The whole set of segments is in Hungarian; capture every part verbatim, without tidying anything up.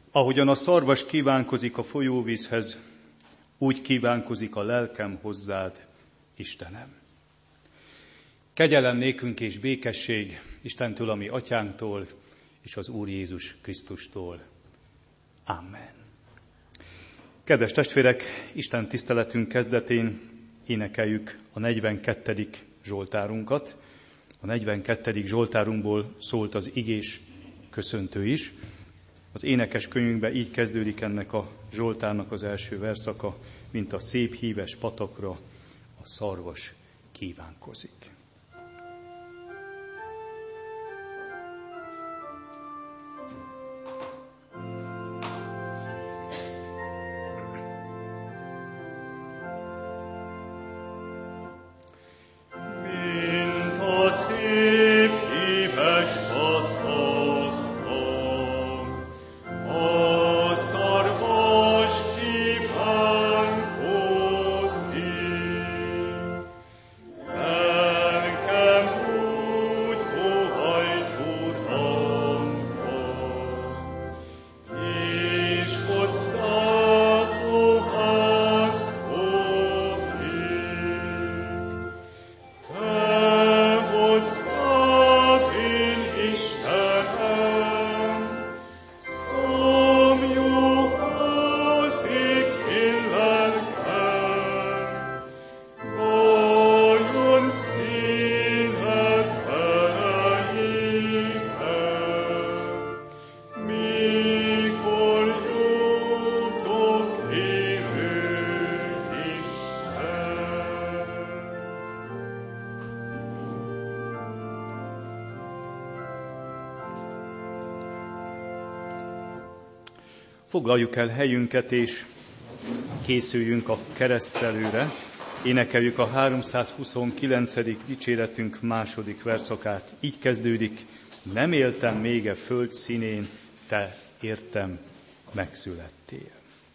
Ahogyan a szarvas kívánkozik a folyóvízhez, úgy kívánkozik a lelkem hozzád, Istenem. Kegyelem nékünk és békesség Istentől, a mi atyánktól, és az Úr Jézus Krisztustól. Amen. Kedves testvérek, Isten tiszteletünk kezdetén énekeljük a negyvenkettedik zsoltárunkat. A negyvenkettedik zsoltárunkból szólt az igés köszöntő is. Az énekes könyvünkben így kezdődik ennek a zsoltárnak az első verszaka, mint a szép híves patakra a szarvas kívánkozik. Foglaljuk el helyünket, és készüljünk a keresztelőre. Énekeljük a háromszázhuszonkilencedik dicséretünk második verszakát. Így kezdődik: nem éltem még e föld színén, te értem megszülettél.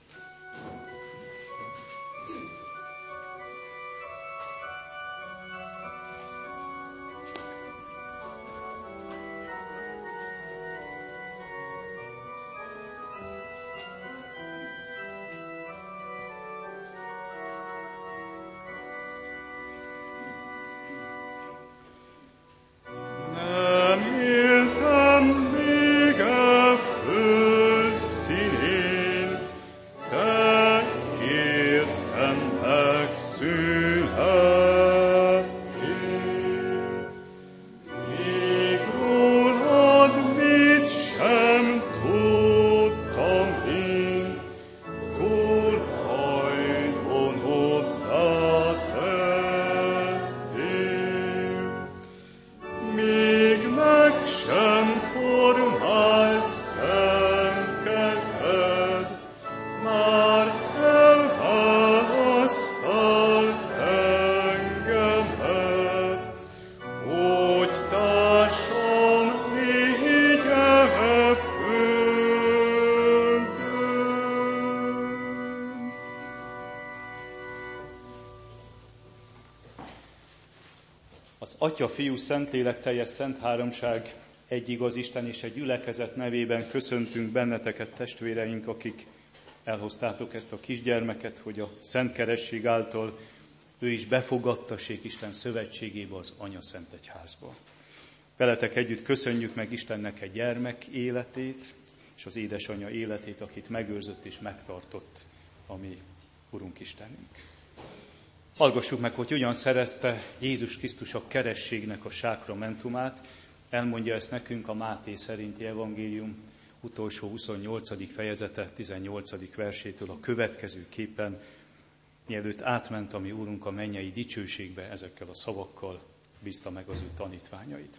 Atya, Fiú, Szentlélek teljes szent háromság, egy igaz Isten és egy gyülekezet nevében köszöntünk benneteket, testvéreink, akik elhoztátok ezt a kisgyermeket, hogy a szent keresség által ő is befogadtassék Isten szövetségébe, az Anya Szent Egyházba. Veletek együtt köszönjük meg Istennek egy gyermek életét, és az édesanyja életét, akit megőrzött és megtartott a mi Urunk Istenünk. Hallgassuk meg, hogy hogyan szerezte Jézus Krisztus a kerességnek a sákramentumát. Elmondja ezt nekünk a Máté szerinti evangélium utolsó huszonnyolcadik fejezete, tizennyolcadik versétől a következő képen, mielőtt átment a mi Úrunk a mennyei dicsőségbe, ezekkel a szavakkal bízta meg az ő tanítványait.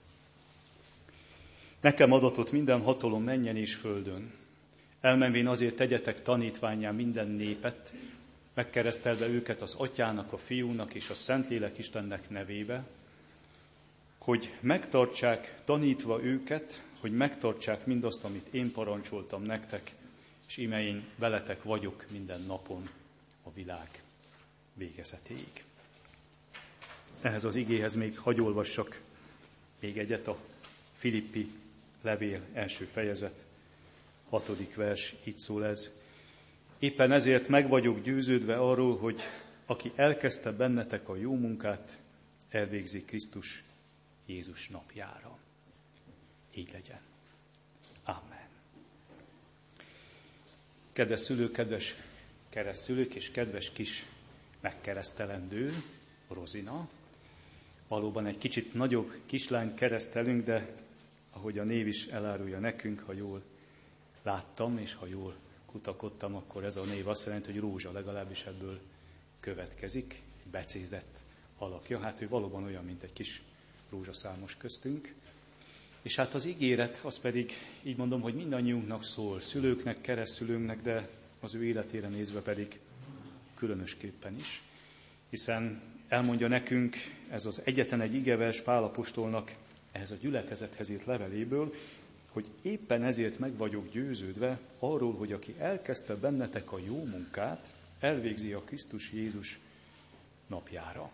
Nekem adatott minden hatalom mennyen és földön. Elmenvén azért tegyetek tanítvánnyá minden népet, megkeresztelve őket az Atyának, a Fiúnak és a Szentlélek Istennek nevébe, hogy megtartsák, tanítva őket, hogy megtartsák mindazt, amit én parancsoltam nektek, és íme én veletek vagyok minden napon a világ végezetéig. Ehhez az igéhez még hadd olvassak még egyet, a Filippi levél első fejezet, hatodik vers, így szól ez. Éppen ezért meg vagyok győződve arról, hogy aki elkezdte bennetek a jó munkát, elvégzi Krisztus Jézus napjára. Így legyen. Amen. Kedves szülők, kedves keresztszülők és kedves kis megkeresztelendő, Rozina. Valóban egy kicsit nagyobb kislány keresztelünk, de ahogy a név is elárulja nekünk, ha jól láttam és ha jól kutakodtam, akkor ez a név azt jelenti, hogy Rózsa, legalábbis ebből következik, egy becézett alakja. Hát ő valóban olyan, mint egy kis rózsaszámos köztünk. És hát az ígéret, az pedig így mondom, hogy mindannyiunknak szól, szülőknek, keresztszülőnknek, de az ő életére nézve pedig különösképpen is. Hiszen elmondja nekünk ez az egyetlen egy igevers Pál apostolnak ehhez a gyülekezethez írt leveléből, hogy éppen ezért meg vagyok győződve arról, hogy aki elkezdte bennetek a jó munkát, elvégzi a Krisztus Jézus napjára.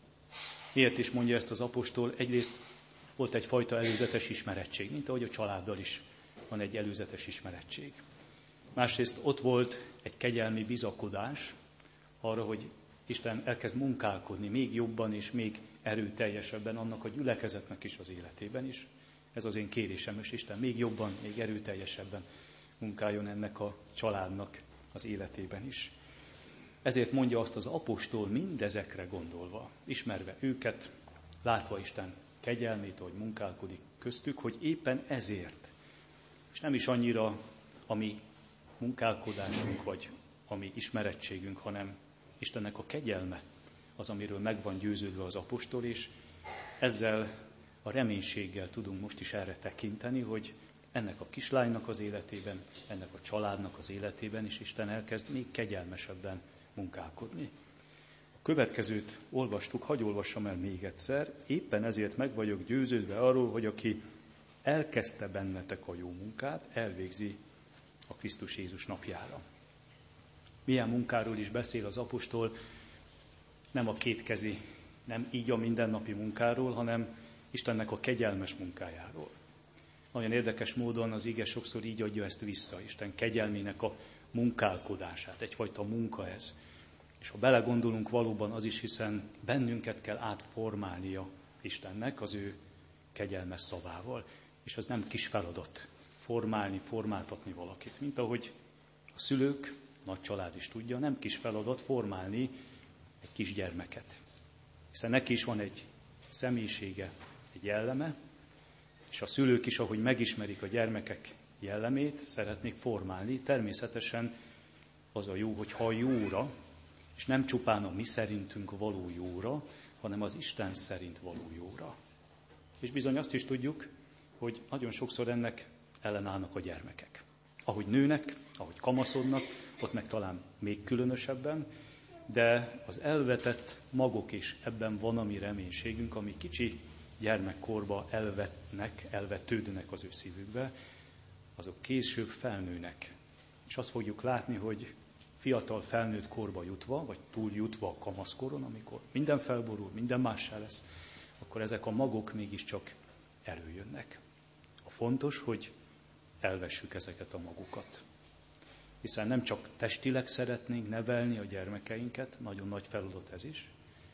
Miért is mondja ezt az apostol? Egyrészt volt egyfajta előzetes ismerettség, mint ahogy a családdal is van egy előzetes ismerettség. Másrészt ott volt egy kegyelmi bizakodás arra, hogy Isten elkezd munkálkodni még jobban és még erőteljesebben annak a gyülekezetnek is az életében is. Ez az én kérésem, és Isten még jobban, még erőteljesebben munkáljon ennek a családnak az életében is. Ezért mondja azt az apostol mindezekre gondolva, ismerve őket, látva Isten kegyelmét, ahogy munkálkodik köztük, hogy éppen ezért, és nem is annyira a mi munkálkodásunk, vagy a mi ismerettségünk, hanem Istennek a kegyelme az, amiről meg van győződve az apostol, és ezzel a reménységgel tudunk most is erre tekinteni, hogy ennek a kislánynak az életében, ennek a családnak az életében is Isten elkezd még kegyelmesebben munkálkodni. A következőt olvastuk, hadd olvassam el még egyszer, éppen ezért meg vagyok győződve arról, hogy aki elkezdte bennetek a jó munkát, elvégzi a Krisztus Jézus napjára. Milyen munkáról is beszél az apostol, nem a kétkezi, nem így a mindennapi munkáról, hanem Istennek a kegyelmes munkájáról. Nagyon érdekes módon az ige sokszor így adja ezt vissza, Isten kegyelmének a munkálkodását, egyfajta munka ez. És ha belegondolunk, valóban az is, hiszen bennünket kell átformálnia Istennek az ő kegyelmes szavával, és az nem kis feladat formálni, formáltatni valakit, mint ahogy a szülők, nagy család is tudja, nem kis feladat formálni egy kisgyermeket. Hiszen neki is van egy személyisége, egy jelleme, és a szülők is, ahogy megismerik a gyermekek jellemét, szeretnék formálni. Természetesen az a jó, hogy ha jóra, és nem csupán a mi szerintünk való jóra, hanem az Isten szerint való jóra. És bizony azt is tudjuk, hogy nagyon sokszor ennek ellenállnak a gyermekek. Ahogy nőnek, ahogy kamaszodnak, ott meg talán még különösebben, de az elvetett magok is, ebben van a mi reménységünk, ami kicsi gyermekkorba elvetnek, elvetődnek az ő szívükbe, azok később felnőnek. És azt fogjuk látni, hogy fiatal felnőtt korba jutva, vagy túl jutva a kamaszkoron, amikor minden felborul, minden mássá lesz, akkor ezek a magok mégiscsak előjönnek. A fontos, hogy elvessük ezeket a magukat. Hiszen nem csak testileg szeretnénk nevelni a gyermekeinket, nagyon nagy feladat ez is,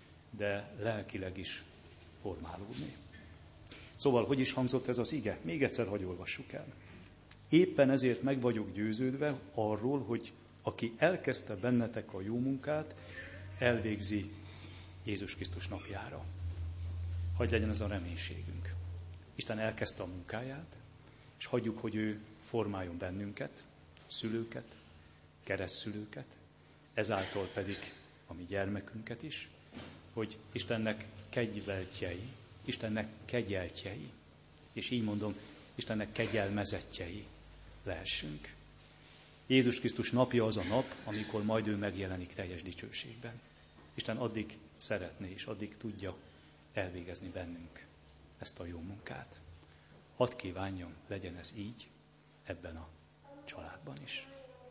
de lelkileg is formálódni. Szóval, hogy is hangzott ez az ige? Még egyszer hadd olvassuk el. Éppen ezért meg vagyok győződve arról, hogy aki elkezdte bennetek a jó munkát, elvégzi Jézus Krisztus napjára. Hadd legyen ez a reménységünk. Isten elkezdte a munkáját, és hagyjuk, hogy ő formáljon bennünket, szülőket, keresztszülőket, ezáltal pedig a mi gyermekünket is, hogy Istennek kegyveltjei, Istennek kegyeltjei, és így mondom, Istennek kegyelmezettjei lehessünk. Jézus Krisztus napja az a nap, amikor majd ő megjelenik teljes dicsőségben. Isten addig szeretné, és addig tudja elvégezni bennünk ezt a jó munkát. Hadd kívánjam, legyen ez így ebben a családban is.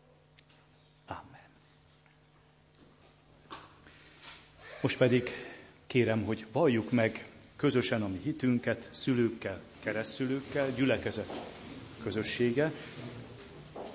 Amen. Most pedig kérem, hogy valljuk meg közösen a mi hitünket, szülőkkel, keresztszülőkkel, gyülekezet közössége.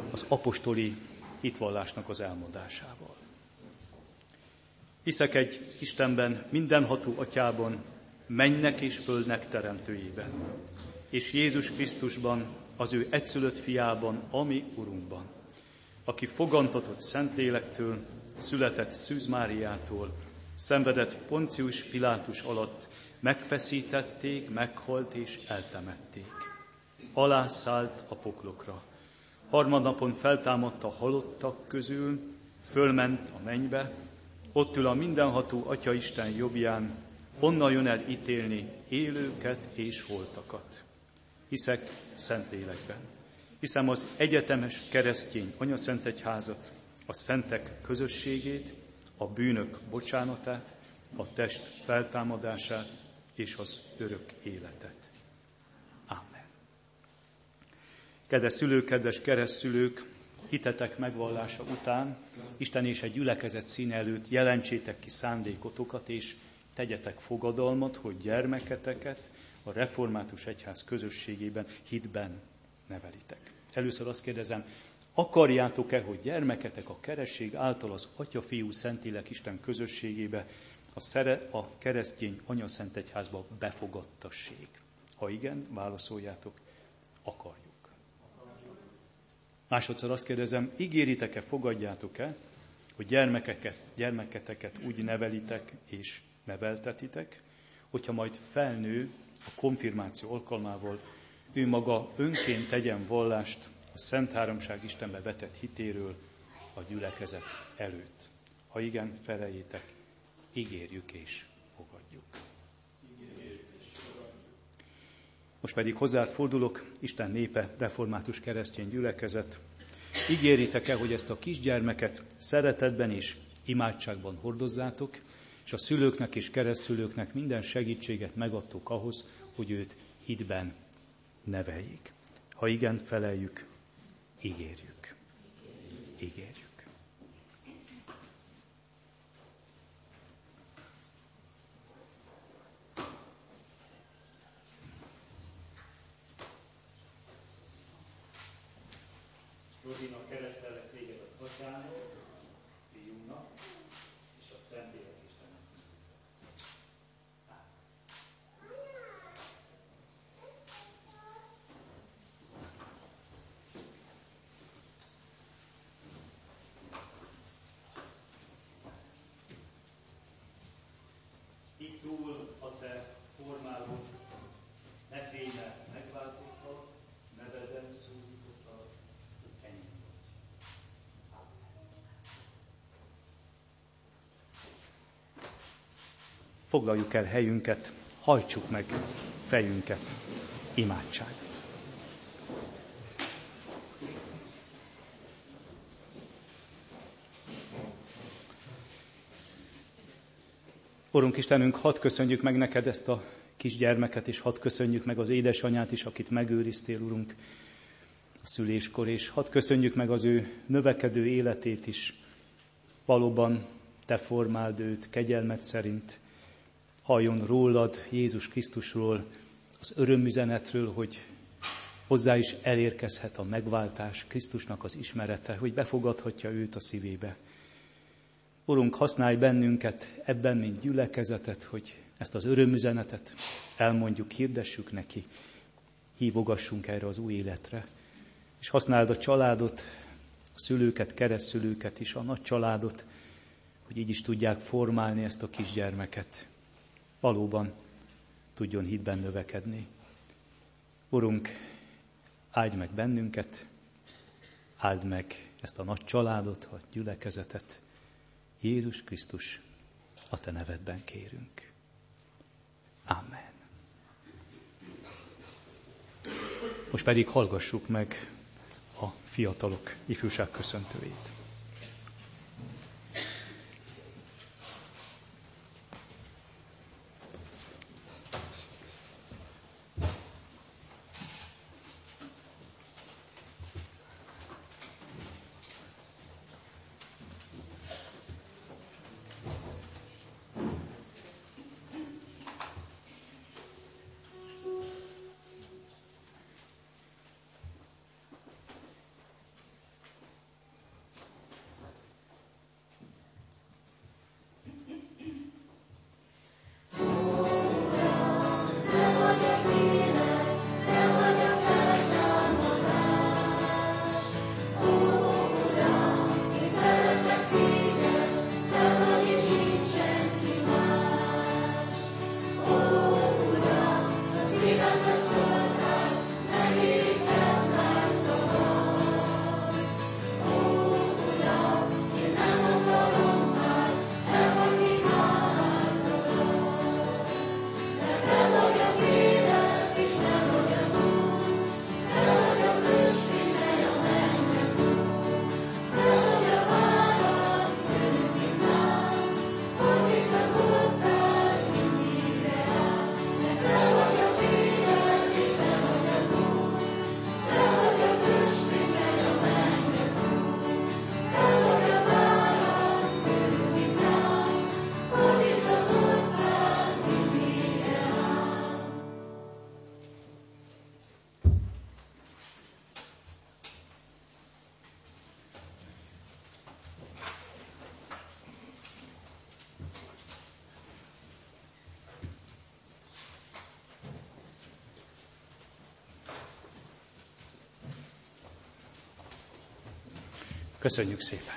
az apostoli hitvallásnak az elmondásával. Hiszek egy Istenben, mindenható Atyában, mennynek és földnek teremtőjében, és Jézus Krisztusban, az ő egyszülött fiában, ami Urunkban, aki fogantatott Szentlélektől, született Szűz Máriától, szenvedett Poncius Pilátus alatt, megfeszítették, meghalt és eltemették. Alászállt a poklokra. Harmadnapon feltámadt a halottak közül, fölment a mennybe, ott ül a mindenható Atya Isten jobbján, onnan jön el ítélni élőket és holtakat. Hiszek Szentlélekben. Hiszem az egyetemes keresztény anyaszentegyházat, a szentek közösségét, a bűnök bocsánatát, a test feltámadását és az örök életet. Ámen. Kedves szülők, kedves keresztszülők, hitetek megvallása után Isten és egy gyülekezet színe előtt jelentsétek ki szándékotokat, és tegyetek fogadalmat, hogy gyermeketeket a református egyház közösségében, hitben nevelitek. Először azt kérdezem, akarjátok-e, hogy gyermeketek a keresztség által az Atya, Fiú, Szentlélek Isten közösségébe, a, szere, a keresztény anyaszentegyházba befogadtassék? Ha igen, válaszoljátok, akarjuk. Másodszor azt kérdezem, ígéritek-e, fogadjátok-e, hogy gyermekeket, gyermeketeket úgy nevelitek és neveltetitek, hogyha majd felnő a konfirmáció alkalmával, ő maga önként tegyen vallást a Szent Háromság Istenbe vetett hitéről a gyülekezet előtt. Ha igen, feleljétek, ígérjük és fogadjuk. Most pedig hozzád fordulok, Isten népe, református keresztény gyülekezet. Ígéritek-e, hogy ezt a kisgyermeket szeretetben és imádságban hordozzátok, és a szülőknek és keresztszülőknek minden segítséget megadtok ahhoz, hogy őt hitben neveljék? Ha igen, feleljük, ígérjük. Ígérjük. Rodina, keresztellek téged az Atyának, Fiúnak és a Szentlélek Istennek. Így szól a te formálod, ne félj, mert megváltottad, neveden szólítottad, ennyi. Foglaljuk el helyünket, hajtsuk meg fejünket, imádság. Urunk Istenünk, hadd köszönjük meg neked ezt a kisgyermeket, és hadd köszönjük meg az édesanyát is, akit megőriztél, Urunk, a szüléskor, és hadd köszönjük meg az ő növekedő életét is. Valóban te formáld őt kegyelmed szerint, halljon rólad, Jézus Krisztusról, az örömüzenetről, hogy hozzá is elérkezhet a megváltás, Krisztusnak az ismerete, hogy befogadhatja őt a szívébe. Urunk, használj bennünket ebben, mint gyülekezetet, hogy ezt az örömüzenetet elmondjuk, hirdessük neki, hívogassunk erre az új életre. És használd a családot, a szülőket, keresztszülőket is, a nagy családot, hogy így is tudják formálni ezt a kisgyermeket. Valóban tudjon hitben növekedni. Urunk, áld meg bennünket, áld meg ezt a nagy családot, a gyülekezetet. Jézus Krisztus, a te nevedben kérünk. Amen. Most pedig hallgassuk meg a fiatalok ifjúság köszöntőjét. Köszönjük szépen!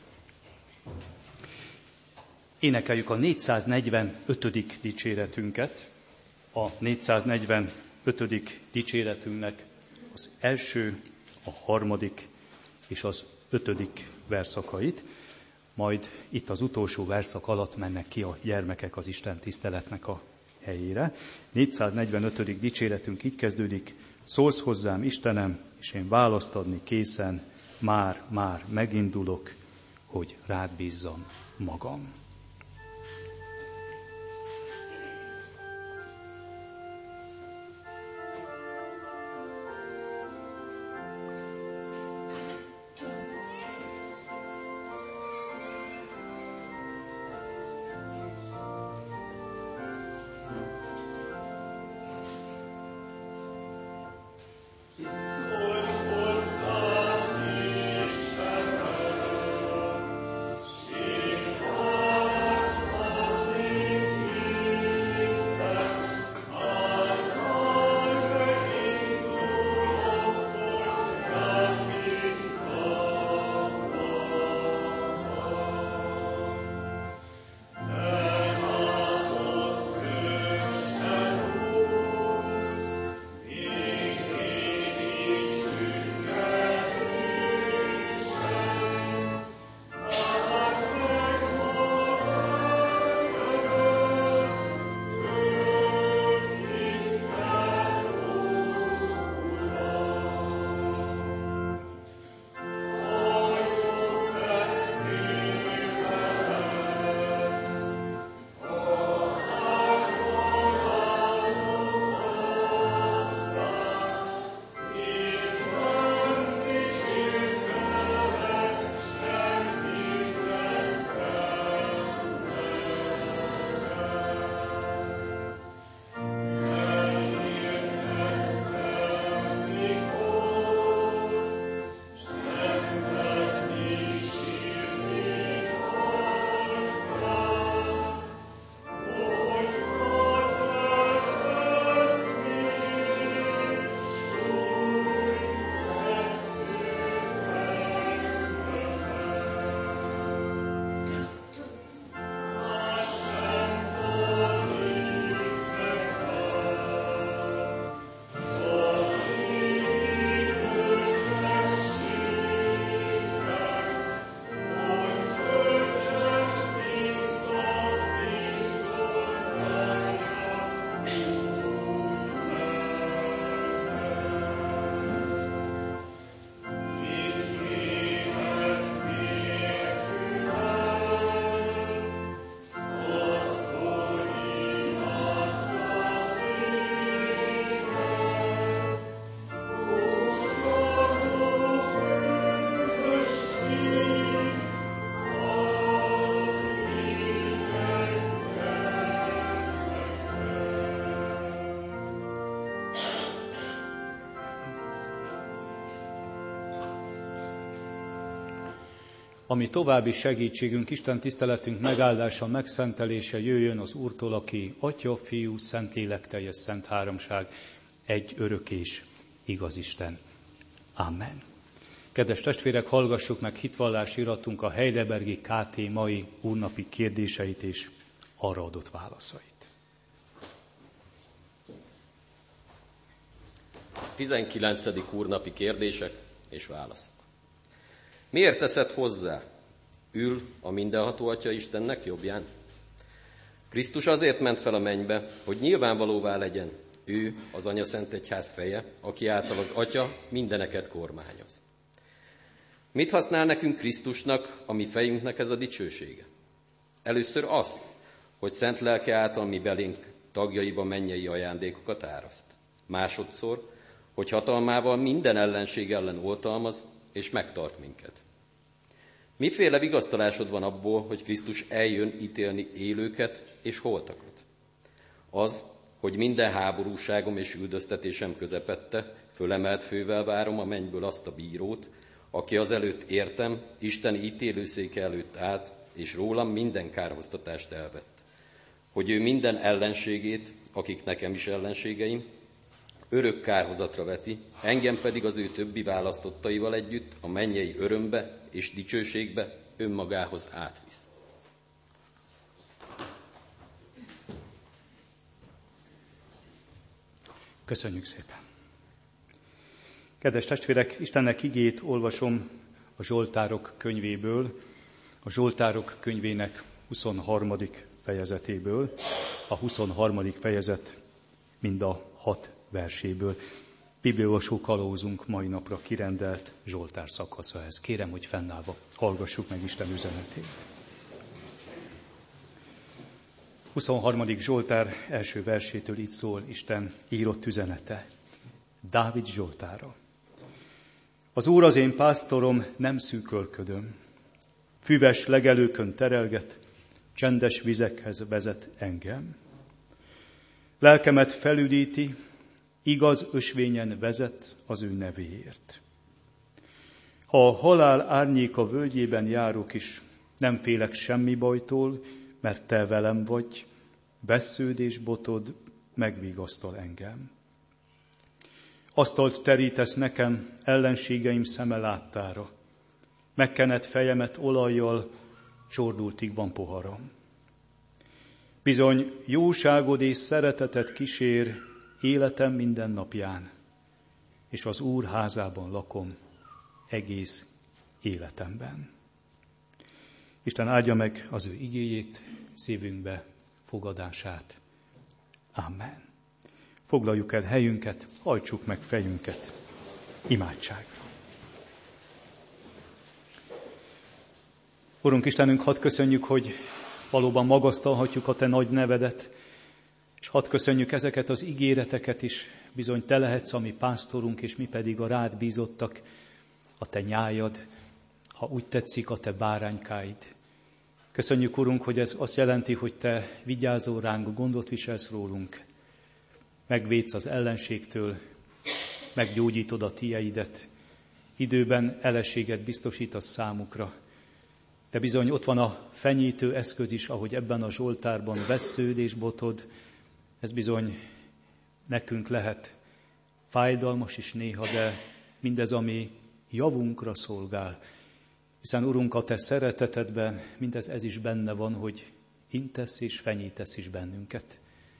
Énekeljük a négyszáznegyvenötödik dicséretünket. A négyszáznegyvenötödik dicséretünknek az első, a harmadik és az ötödik verszakait, majd itt az utolsó verszak alatt mennek ki a gyermekek az Isten tiszteletnek a helyére. négyszáznegyvenötödik dicséretünk így kezdődik: szólsz hozzám, Istenem, és én választ adni készen, már, már megindulok, hogy rád bízzam magam. Ami további segítségünk, Isten tiszteletünk megáldása, megszentelése jöjjön az Úrtól, aki Atya, Fiú, Szentlélek teljes szent háromság, egy örök és igaz Isten. Amen. Kedves testvérek, hallgassuk meg hitvallási iratunk a Heidelbergi ká té mai úrnapi kérdéseit és arra adott válaszait. tizenkilencedik úrnapi kérdések és válaszok. Miért teszed hozzá? Ül a mindenható Atya Istennek jobbján? Krisztus azért ment fel a mennybe, hogy nyilvánvalóvá legyen, ő az Anya Szent Egyház feje, aki által az Atya mindeneket kormányoz. Mit használ nekünk Krisztusnak, a mi fejünknek ez a dicsősége? Először azt, hogy szent lelke által mi belénk tagjaiba mennyei ajándékokat áraszt. Másodszor, hogy hatalmával minden ellenség ellen oltalmaz és megtart minket. Miféle vigasztalásod van abból, hogy Krisztus eljön ítélni élőket és holtakat? Az, hogy minden háborúságom és üldöztetésem közepette fölemelt fővel várom a mennyből azt a bírót, aki azelőtt értem, Isten ítélőszéke előtt állt, és rólam minden kárhoztatást elvett. Hogy ő minden ellenségét, akik nekem is ellenségeim, örök kárhozatra veti, engem pedig az ő többi választottaival együtt a mennyei örömbe és dicsőségbe önmagához átvisz. Köszönjük szépen! Kedves testvérek, Istennek igét olvasom a Zsoltárok könyvéből, a Zsoltárok könyvének huszonharmadik fejezetéből, a huszonharmadik fejezet mind a hat verséből. Bibliaolvasó kalózunk mai napra kirendelt Zsoltár szakasza ez. Kérem, hogy fennállva hallgassuk meg Isten üzenetét. huszonharmadik Zsoltár első versétől így szól Isten írott üzenete. Dávid Zsoltára. Az Úr az én pásztorom, nem szűkölködöm. Füves legelőkön terelget, csendes vizekhez vezet engem. Lelkemet felüdíti, igaz ösvényen vezet az ő nevéért. Ha a halál árnyéka völgyében járok is, nem félek semmi bajtól, mert te velem vagy, vessződ és botod megvigasztal engem. Asztalt terítesz nekem ellenségeim szeme láttára, megkened fejemet olajjal, csordultig van poharam. Bizony jóságod és szeretetet kísér életem minden napján, és az Úr házában lakom egész életemben. Isten áldja meg az ő igéjét, szívünkbe fogadását. Amen. Foglaljuk el helyünket, hajtsuk meg fejünket imádságra. Urunk Istenünk, hadd köszönjük, hogy valóban magasztalhatjuk a te nagy nevedet, és hadd köszönjük ezeket az ígéreteket is, bizony te lehetsz a mi pásztorunk, és mi pedig a rád bízottak, a te nyájad, ha úgy tetszik, a te báránykáid. Köszönjük, Urunk, hogy ez azt jelenti, hogy te vigyázol ránk, gondot viselsz rólunk, megvédsz az ellenségtől, meggyógyítod a tieidet, időben eleséget biztosítasz számukra. De bizony ott van a fenyítő eszköz is, ahogy ebben a Zsoltárban vessződ és botod, ez bizony nekünk lehet fájdalmas is néha, de mindez, ami javunkra szolgál. Hiszen, Urunk, a te szeretetedben mindez ez is benne van, hogy intesz és fenyítesz is bennünket.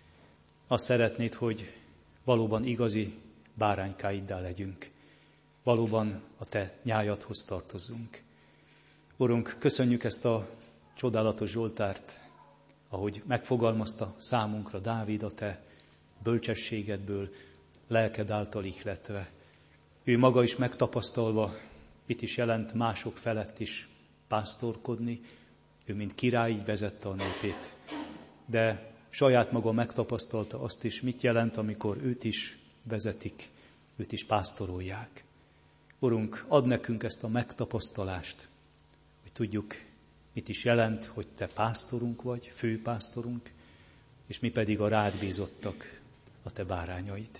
Azt szeretnéd, hogy valóban igazi báránykáiddá legyünk. Valóban a te nyájadhoz tartozzunk. Urunk, köszönjük ezt a csodálatos Zsoltárt, ahogy megfogalmazta számunkra Dávid a te bölcsességedből, lelked által ihletve. Ő maga is megtapasztalva, mit is jelent mások felett is pásztorkodni, ő mint király így vezette a népét. De saját maga megtapasztalta azt is, mit jelent, amikor őt is vezetik, őt is pásztorolják. Urunk, add nekünk ezt a megtapasztalást, hogy tudjuk, mit is jelent, hogy te pásztorunk vagy, főpásztorunk, és mi pedig a rád bízottak, a te bárányaid.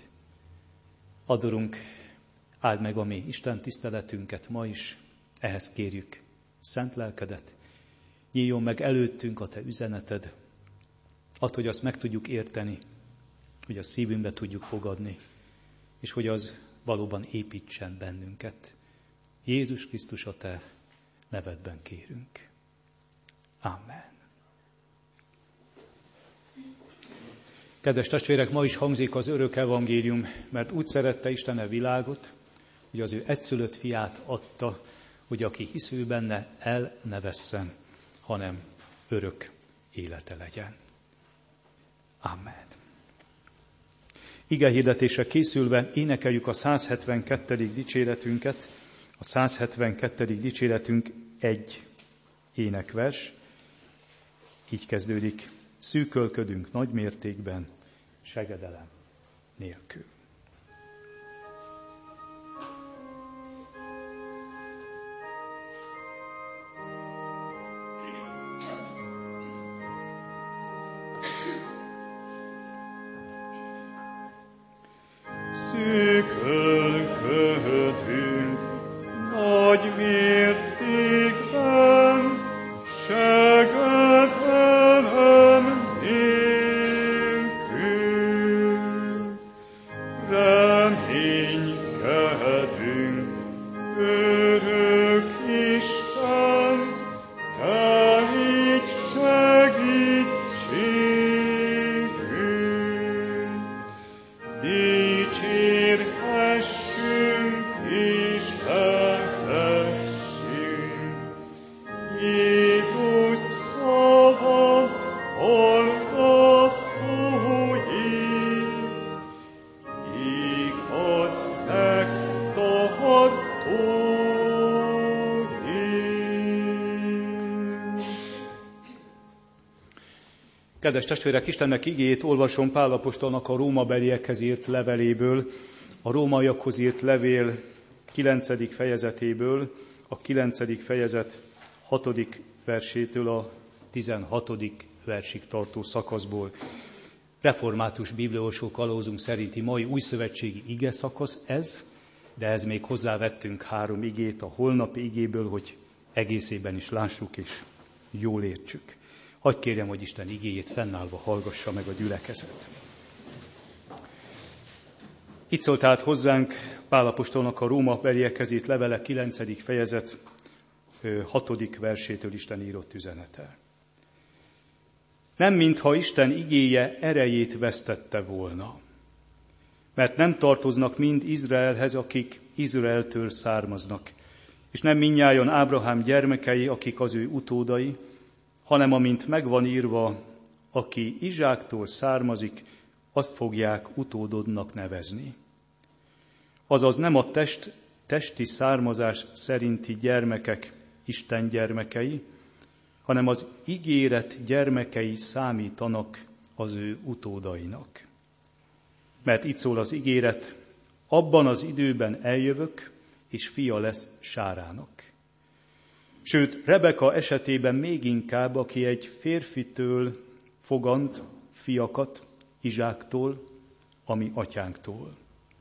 Add, Urunk, áld meg a mi Isten tiszteletünket ma is, ehhez kérjük szent lelkedet, nyíljon meg előttünk a te üzeneted, add, hogy azt meg tudjuk érteni, hogy a szívünkbe tudjuk fogadni, és hogy az valóban építsen bennünket. Jézus Krisztus, a te nevedben kérünk. Amen. Kedves testvérek, ma is hangzik az örök evangélium, mert úgy szerette Isten a világot, hogy az ő egyszülött fiát adta, hogy aki hisz ő benne, el ne vesszen, hanem örök élete legyen. Amen. Ige hirdetésre készülve énekeljük a száz hetvenkettedik dicséretünket, a száz hetvenkettedik dicséretünk egy énekvers, így kezdődik: szűkölködünk nagy mértékben, segedelem nélkül. Szűkölködünk nagy mértékben, segedelem nélkül. Örök Isten, Te légy segítségünk, dicsérhessünk és elhessünk. Jézus szava hallgatói, igaz megtartói. Kedves testvérek, Istennek igéjét olvasom Pál apostolnak a rómabeliekhez írt leveléből, a rómaiakhoz írt levél kilencedik fejezetéből, a kilencedik fejezet hatodik versétől a tizenhatodik versig tartó szakaszból. Református bibliolvasó kalózunk szerinti mai újszövetségi ige szakasz ez, de ez még hozzávettünk három igét a holnapi igéből, hogy egészében is lássuk és jól értsük. Hadd kérjem, hogy Isten igéjét fennállva hallgassa meg a gyülekezet. Itt szólt át hozzánk Pál apostolnak a rómabeliekhez írt levele kilencedik fejezet hatodik versétől Isten írott üzenete. Nem mintha Isten igéje erejét vesztette volna, mert nem tartoznak mind Izraelhez, akik Izraeltől származnak, és nem mindnyájan Ábrahám gyermekei, akik az ő utódai, hanem amint megvan írva, aki Izsáktól származik, azt fogják utódodnak nevezni. Azaz nem a test, testi származás szerinti gyermekek Isten gyermekei, hanem az ígéret gyermekei számítanak az ő utódainak. Mert itt szól az ígéret, abban az időben eljövök, és fia lesz Sárának. Sőt, Rebeka esetében még inkább, aki egy férfitől fogant fiakat Izsáktól, ami atyánktól.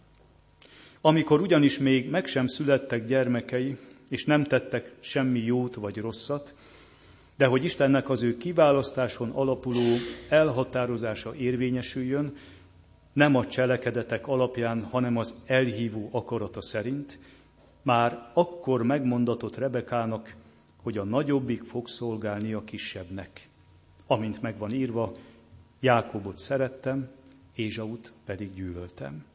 Amikor ugyanis még meg sem születtek gyermekei, és nem tettek semmi jót vagy rosszat, de hogy Istennek az ő kiválasztáson alapuló elhatározása érvényesüljön, nem a cselekedetek alapján, hanem az elhívó akarata szerint, már akkor megmondatott Rebekának, hogy a nagyobbik fog szolgálni a kisebbnek. Amint megvan írva, Jákobot szerettem, Ézsaut pedig gyűlöltem.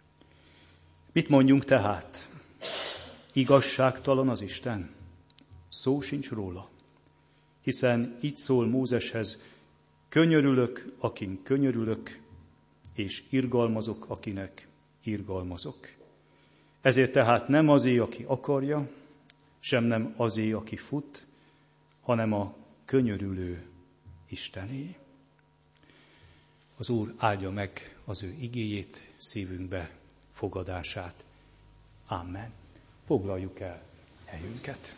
Mit mondjunk tehát? Igazságtalan az Isten? Szó sincs róla. Hiszen így szól Mózeshez, könyörülök, akin könyörülök, és irgalmazok, akinek irgalmazok. Ezért tehát nem azé, aki akarja, sem nem azé, aki fut, hanem a könyörülő Istené. Az Úr áldja meg az ő igéjét, szívünkbe fogadását. Amen. Foglaljuk el helyünket.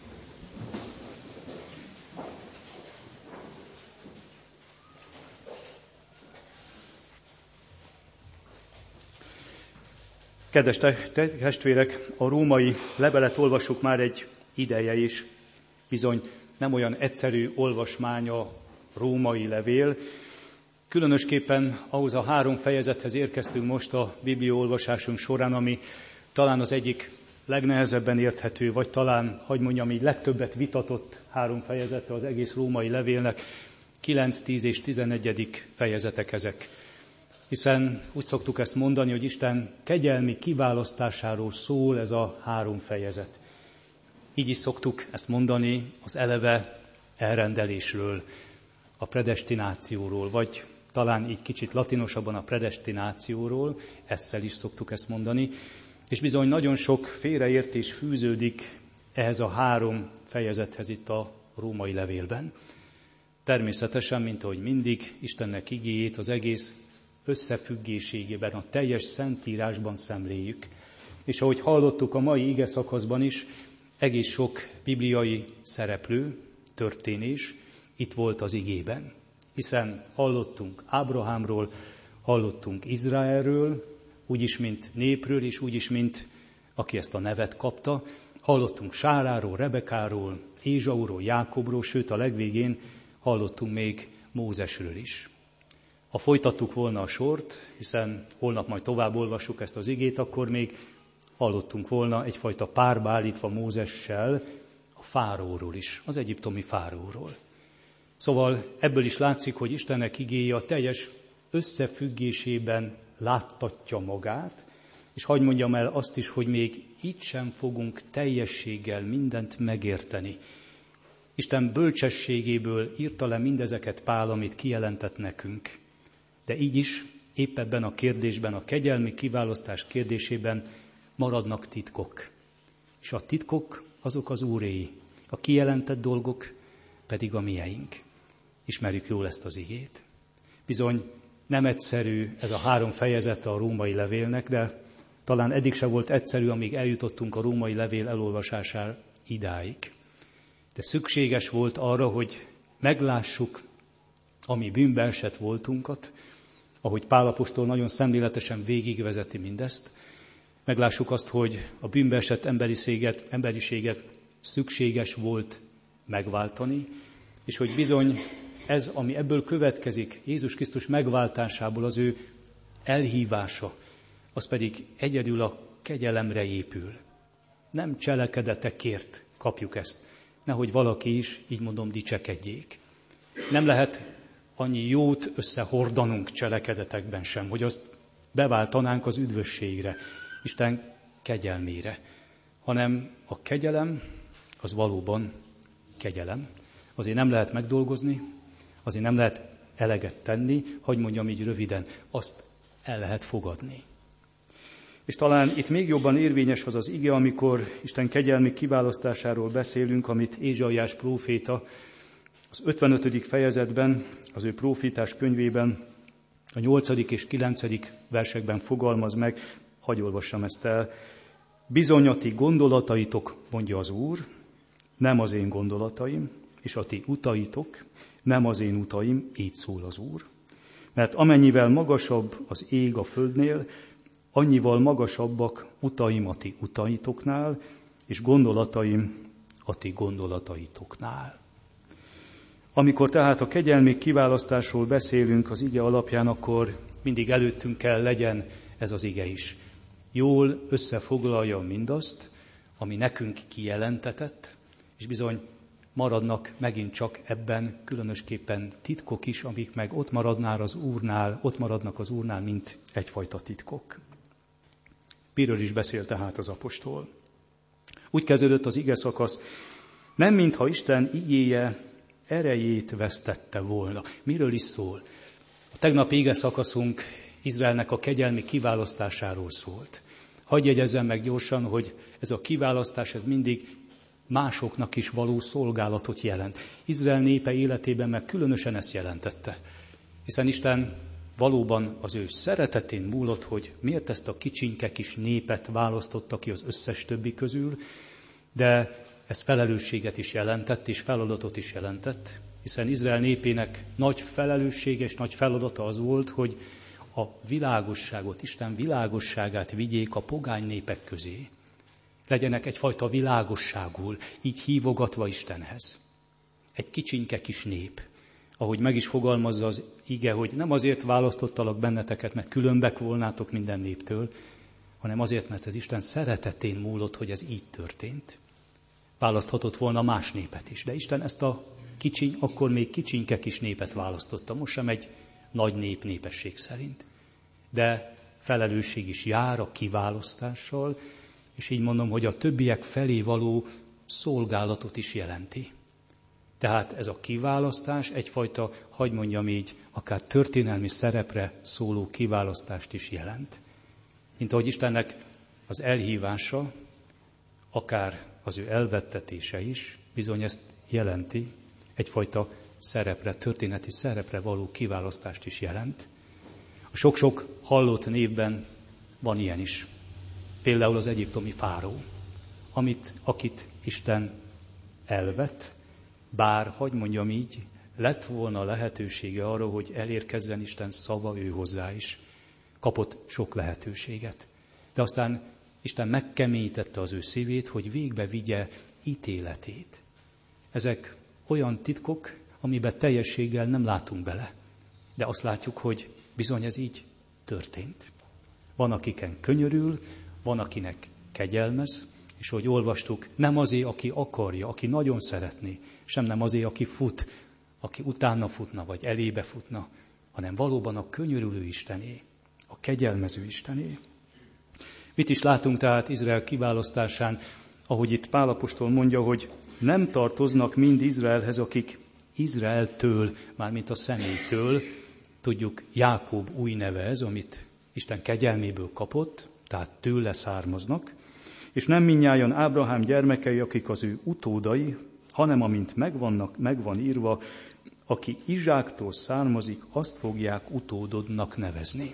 Kedves testvérek, a római levelet olvasjuk már egy ideje is. Bizony nem olyan egyszerű olvasmány a római levél. Különösképpen ahhoz a három fejezethez érkeztünk most a bibliaolvasásunk során, ami talán az egyik legnehezebben érthető, vagy talán, hogy mondjam így, legtöbbet vitatott három fejezete az egész római levélnek. kilenc, tíz és tizenegyedik fejezetek ezek. Hiszen úgy szoktuk ezt mondani, hogy Isten kegyelmi kiválasztásáról szól ez a három fejezet. Így is szoktuk ezt mondani az eleve elrendelésről, a predestinációról, vagy talán így kicsit latinosabban a predestinációról, ezzel is szoktuk ezt mondani. És bizony nagyon sok félreértés fűződik ehhez a három fejezethez itt a római levélben. Természetesen, mint ahogy mindig, Istennek igéjét az egész összefüggéségében, a teljes szentírásban szemléljük. És ahogy hallottuk a mai ige szakaszban is, egész sok bibliai szereplő, történés itt volt az igében. Hiszen hallottunk Ábrahámról, hallottunk Izraelről, úgyis, mint népről, és úgyis, mint aki ezt a nevet kapta. Hallottunk Sáráról, Rebekáról, Ézsauról, Jákobról, sőt a legvégén hallottunk még Mózesről is. Ha folytattuk volna a sort, hiszen holnap majd tovább olvassuk ezt az igét, akkor még hallottunk volna egyfajta párba állítva Mózessel a fáraóról is, az egyiptomi fáraóról. Szóval ebből is látszik, hogy Istennek igéje a teljes összefüggésében láttatja magát, és hadd mondjam el azt is, hogy még itt sem fogunk teljességgel mindent megérteni. Isten bölcsességéből írta le mindezeket Pál, amit kijelentett nekünk. De így is, épp ebben a kérdésben, a kegyelmi kiválasztás kérdésében maradnak titkok. És a titkok azok az Úréi, a kijelentett dolgok pedig a mieink. Ismerjük jól ezt az igét. Bizony nem egyszerű ez a három fejezete a római levélnek, de talán eddig se volt egyszerű, amíg eljutottunk a római levél elolvasására idáig. De szükséges volt arra, hogy meglássuk a mi bűnbe esett voltunkat, ahogy Pál apostol nagyon szemléletesen végigvezeti mindezt, meglássuk azt, hogy a bűnbe esett emberiséget, emberiséget szükséges volt megváltani, és hogy bizony ez, ami ebből következik, Jézus Krisztus megváltásából az ő elhívása, az pedig egyedül a kegyelemre épül. Nem cselekedetekért kapjuk ezt, nehogy valaki is, így mondom, dicsekedjék. Nem lehet annyi jót összehordanunk cselekedetekben sem, hogy azt beváltanánk az üdvösségre, Isten kegyelmére, hanem a kegyelem az valóban kegyelem. Azért nem lehet megdolgozni, azért nem lehet eleget tenni, hogy mondjam így röviden, azt el lehet fogadni. És talán itt még jobban érvényes az az ige, amikor Isten kegyelmi kiválasztásáról beszélünk, amit Ézsaiás próféta az ötvenötödik fejezetben, az ő prófétás könyvében, a nyolcadik és kilencedik versekben fogalmaz meg, hadd olvassam ezt el. Bizony a ti gondolataitok, mondja az Úr, nem az én gondolataim, és a ti utaitok, nem az én utaim, így szól az Úr. Mert amennyivel magasabb az ég a földnél, annyival magasabbak utaim a ti utaitoknál, és gondolataim a ti gondolataitoknál. Amikor tehát a kegyelmi kiválasztásról beszélünk az ige alapján, akkor mindig előttünk kell legyen ez az ige is. Jól összefoglalja mindazt, ami nekünk kijelentetett, és bizony maradnak megint csak ebben különösképpen titkok is, amik meg ott maradnál az Úrnál, ott maradnak az Úrnál, mint egyfajta titkok. Miről is beszél tehát az apostol? Úgy kezdődött az ige szakasz, nem mintha Isten igéje erejét vesztette volna. Miről is szól? A tegnapi ige szakaszunk Izraelnek a kegyelmi kiválasztásáról szólt. Hadd jegyezzem meg gyorsan, hogy ez a kiválasztás ez mindig másoknak is való szolgálatot jelent. Izrael népe életében meg különösen ezt jelentette. Hiszen Isten valóban az ő szeretetén múlott, hogy miért ezt a kicsinke kis népet választotta ki az összes többi közül, de ez felelősséget is jelentett, és feladatot is jelentett, hiszen Izrael népének nagy felelőssége és nagy feladata az volt, hogy a világosságot, Isten világosságát vigyék a pogány népek közé. Legyenek egyfajta világosságul, így hívogatva Istenhez. Egy kicsinke kis nép, ahogy meg is fogalmazza az ige, hogy nem azért választottalak benneteket, mert különbek volnátok minden néptől, hanem azért, mert az Isten szeretetén múlott, hogy ez így történt. Választhatott volna más népet is, de Isten ezt a kicsiny, akkor még kicsinke kis népet választotta, most sem egy nagy nép népesség szerint. De felelősség is jár a kiválasztással, és így mondom, hogy a többiek felé való szolgálatot is jelenti. Tehát ez a kiválasztás egyfajta, hadd mondjam így, akár történelmi szerepre szóló kiválasztást is jelent. Mint ahogy Istennek az elhívása, akár az ő elvettetése is bizony ezt jelenti, egyfajta szerepre, történeti szerepre való kiválasztást is jelent. A sok-sok hallott névben van ilyen is. Például az egyiptomi fáraó, amit, akit Isten elvett, bár, hadd mondjam így, lett volna lehetősége arra, hogy elérkezzen Isten szava ő hozzá is. Kapott sok lehetőséget. De aztán Isten megkeményítette az ő szívét, hogy végbe vigye ítéletét. Ezek olyan titkok, amiben teljességgel nem látunk bele. De azt látjuk, hogy bizony ez így történt. Van, akiken könyörül, van, akinek kegyelmez, és ahogy olvastuk, nem azért, aki akarja, aki nagyon szeretné, sem nem azért, aki fut, aki utána futna, vagy elébe futna, hanem valóban a könyörülő Istené, a kegyelmező Istené. Mit is látunk tehát Izrael kiválasztásán, ahogy itt Pál apostol mondja, hogy nem tartoznak mind Izraelhez, akik Izraeltől, mármint a személytől, tudjuk, Jákob új neve ez, amit Isten kegyelméből kapott, tehát tőle származnak, és nem mindnyájan Ábrahám gyermekei, akik az ő utódai, hanem amint megvannak, megvan írva, aki Izsáktól származik, azt fogják utódodnak nevezni.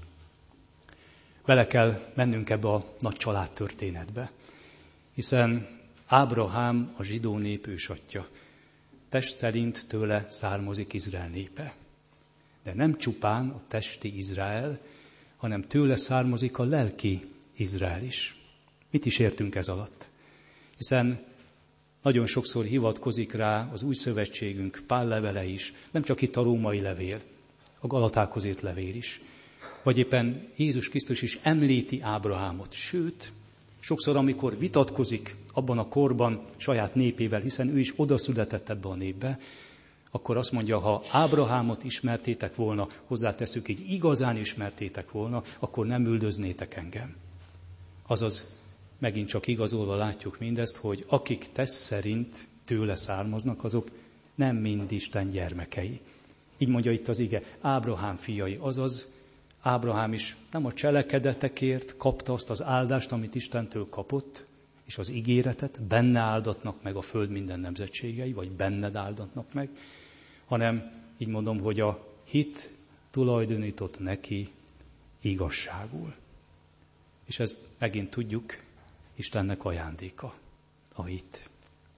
Bele kell mennünk ebbe a nagy család történetbe, hiszen Ábrahám a zsidó nép ősatja. Test szerint tőle származik Izrael népe. De nem csupán a testi Izrael, hanem tőle származik a lelki Izrael is. Mit is értünk ez alatt? Hiszen nagyon sokszor hivatkozik rá az új szövetségünk, Pál levele is, nem csak itt a római levél, a Galatákhoz írt levél is, vagy éppen Jézus Krisztus is említi Ábrahámot. Sőt, sokszor, amikor vitatkozik abban a korban saját népével, hiszen ő is odaszületett ebbe a népbe, akkor azt mondja, ha Ábrahámot ismertétek volna, hozzáteszük, így igazán ismertétek volna, akkor nem üldöznétek engem. Azaz, megint csak igazolva látjuk mindezt, hogy akik test szerint tőle származnak, azok nem mind Isten gyermekei. Így mondja itt az ige, Ábrahám fiai, azaz Ábrahám is nem a cselekedetekért kapta azt az áldást, amit Istentől kapott, és az ígéretet, benne áldatnak meg a föld minden nemzetségei, vagy benned áldatnak meg, hanem így mondom, hogy a hit tulajdonított neki igazságul. És ezt megint tudjuk, Istennek ajándéka, a hit.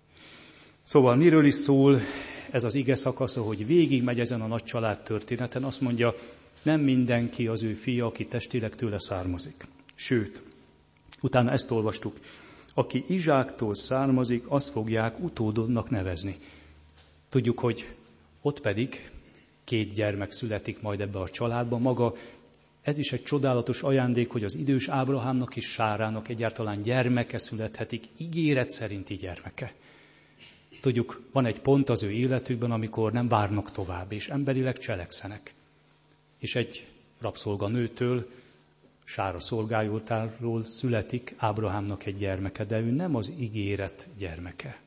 Szóval miről is szól ez az ige szakasza, hogy végig megy ezen a nagy család történeten, azt mondja, nem mindenki az ő fia, aki testileg tőle származik. Sőt, utána ezt olvastuk, aki Izsáktól származik, azt fogják utódodnak nevezni. Tudjuk, hogy ott pedig két gyermek születik majd ebbe a családba. Maga ez is egy csodálatos ajándék, hogy az idős Ábrahámnak és Sárának egyáltalán gyermeke születhetik, ígéret szerinti gyermeke. Tudjuk, van egy pont az ő életükben, amikor nem várnak tovább, és emberileg cselekszenek. És egy rabszolganőtől, Sára szolgálatáról születik Ábrahámnak egy gyermeke, de ő nem az ígéret gyermeke,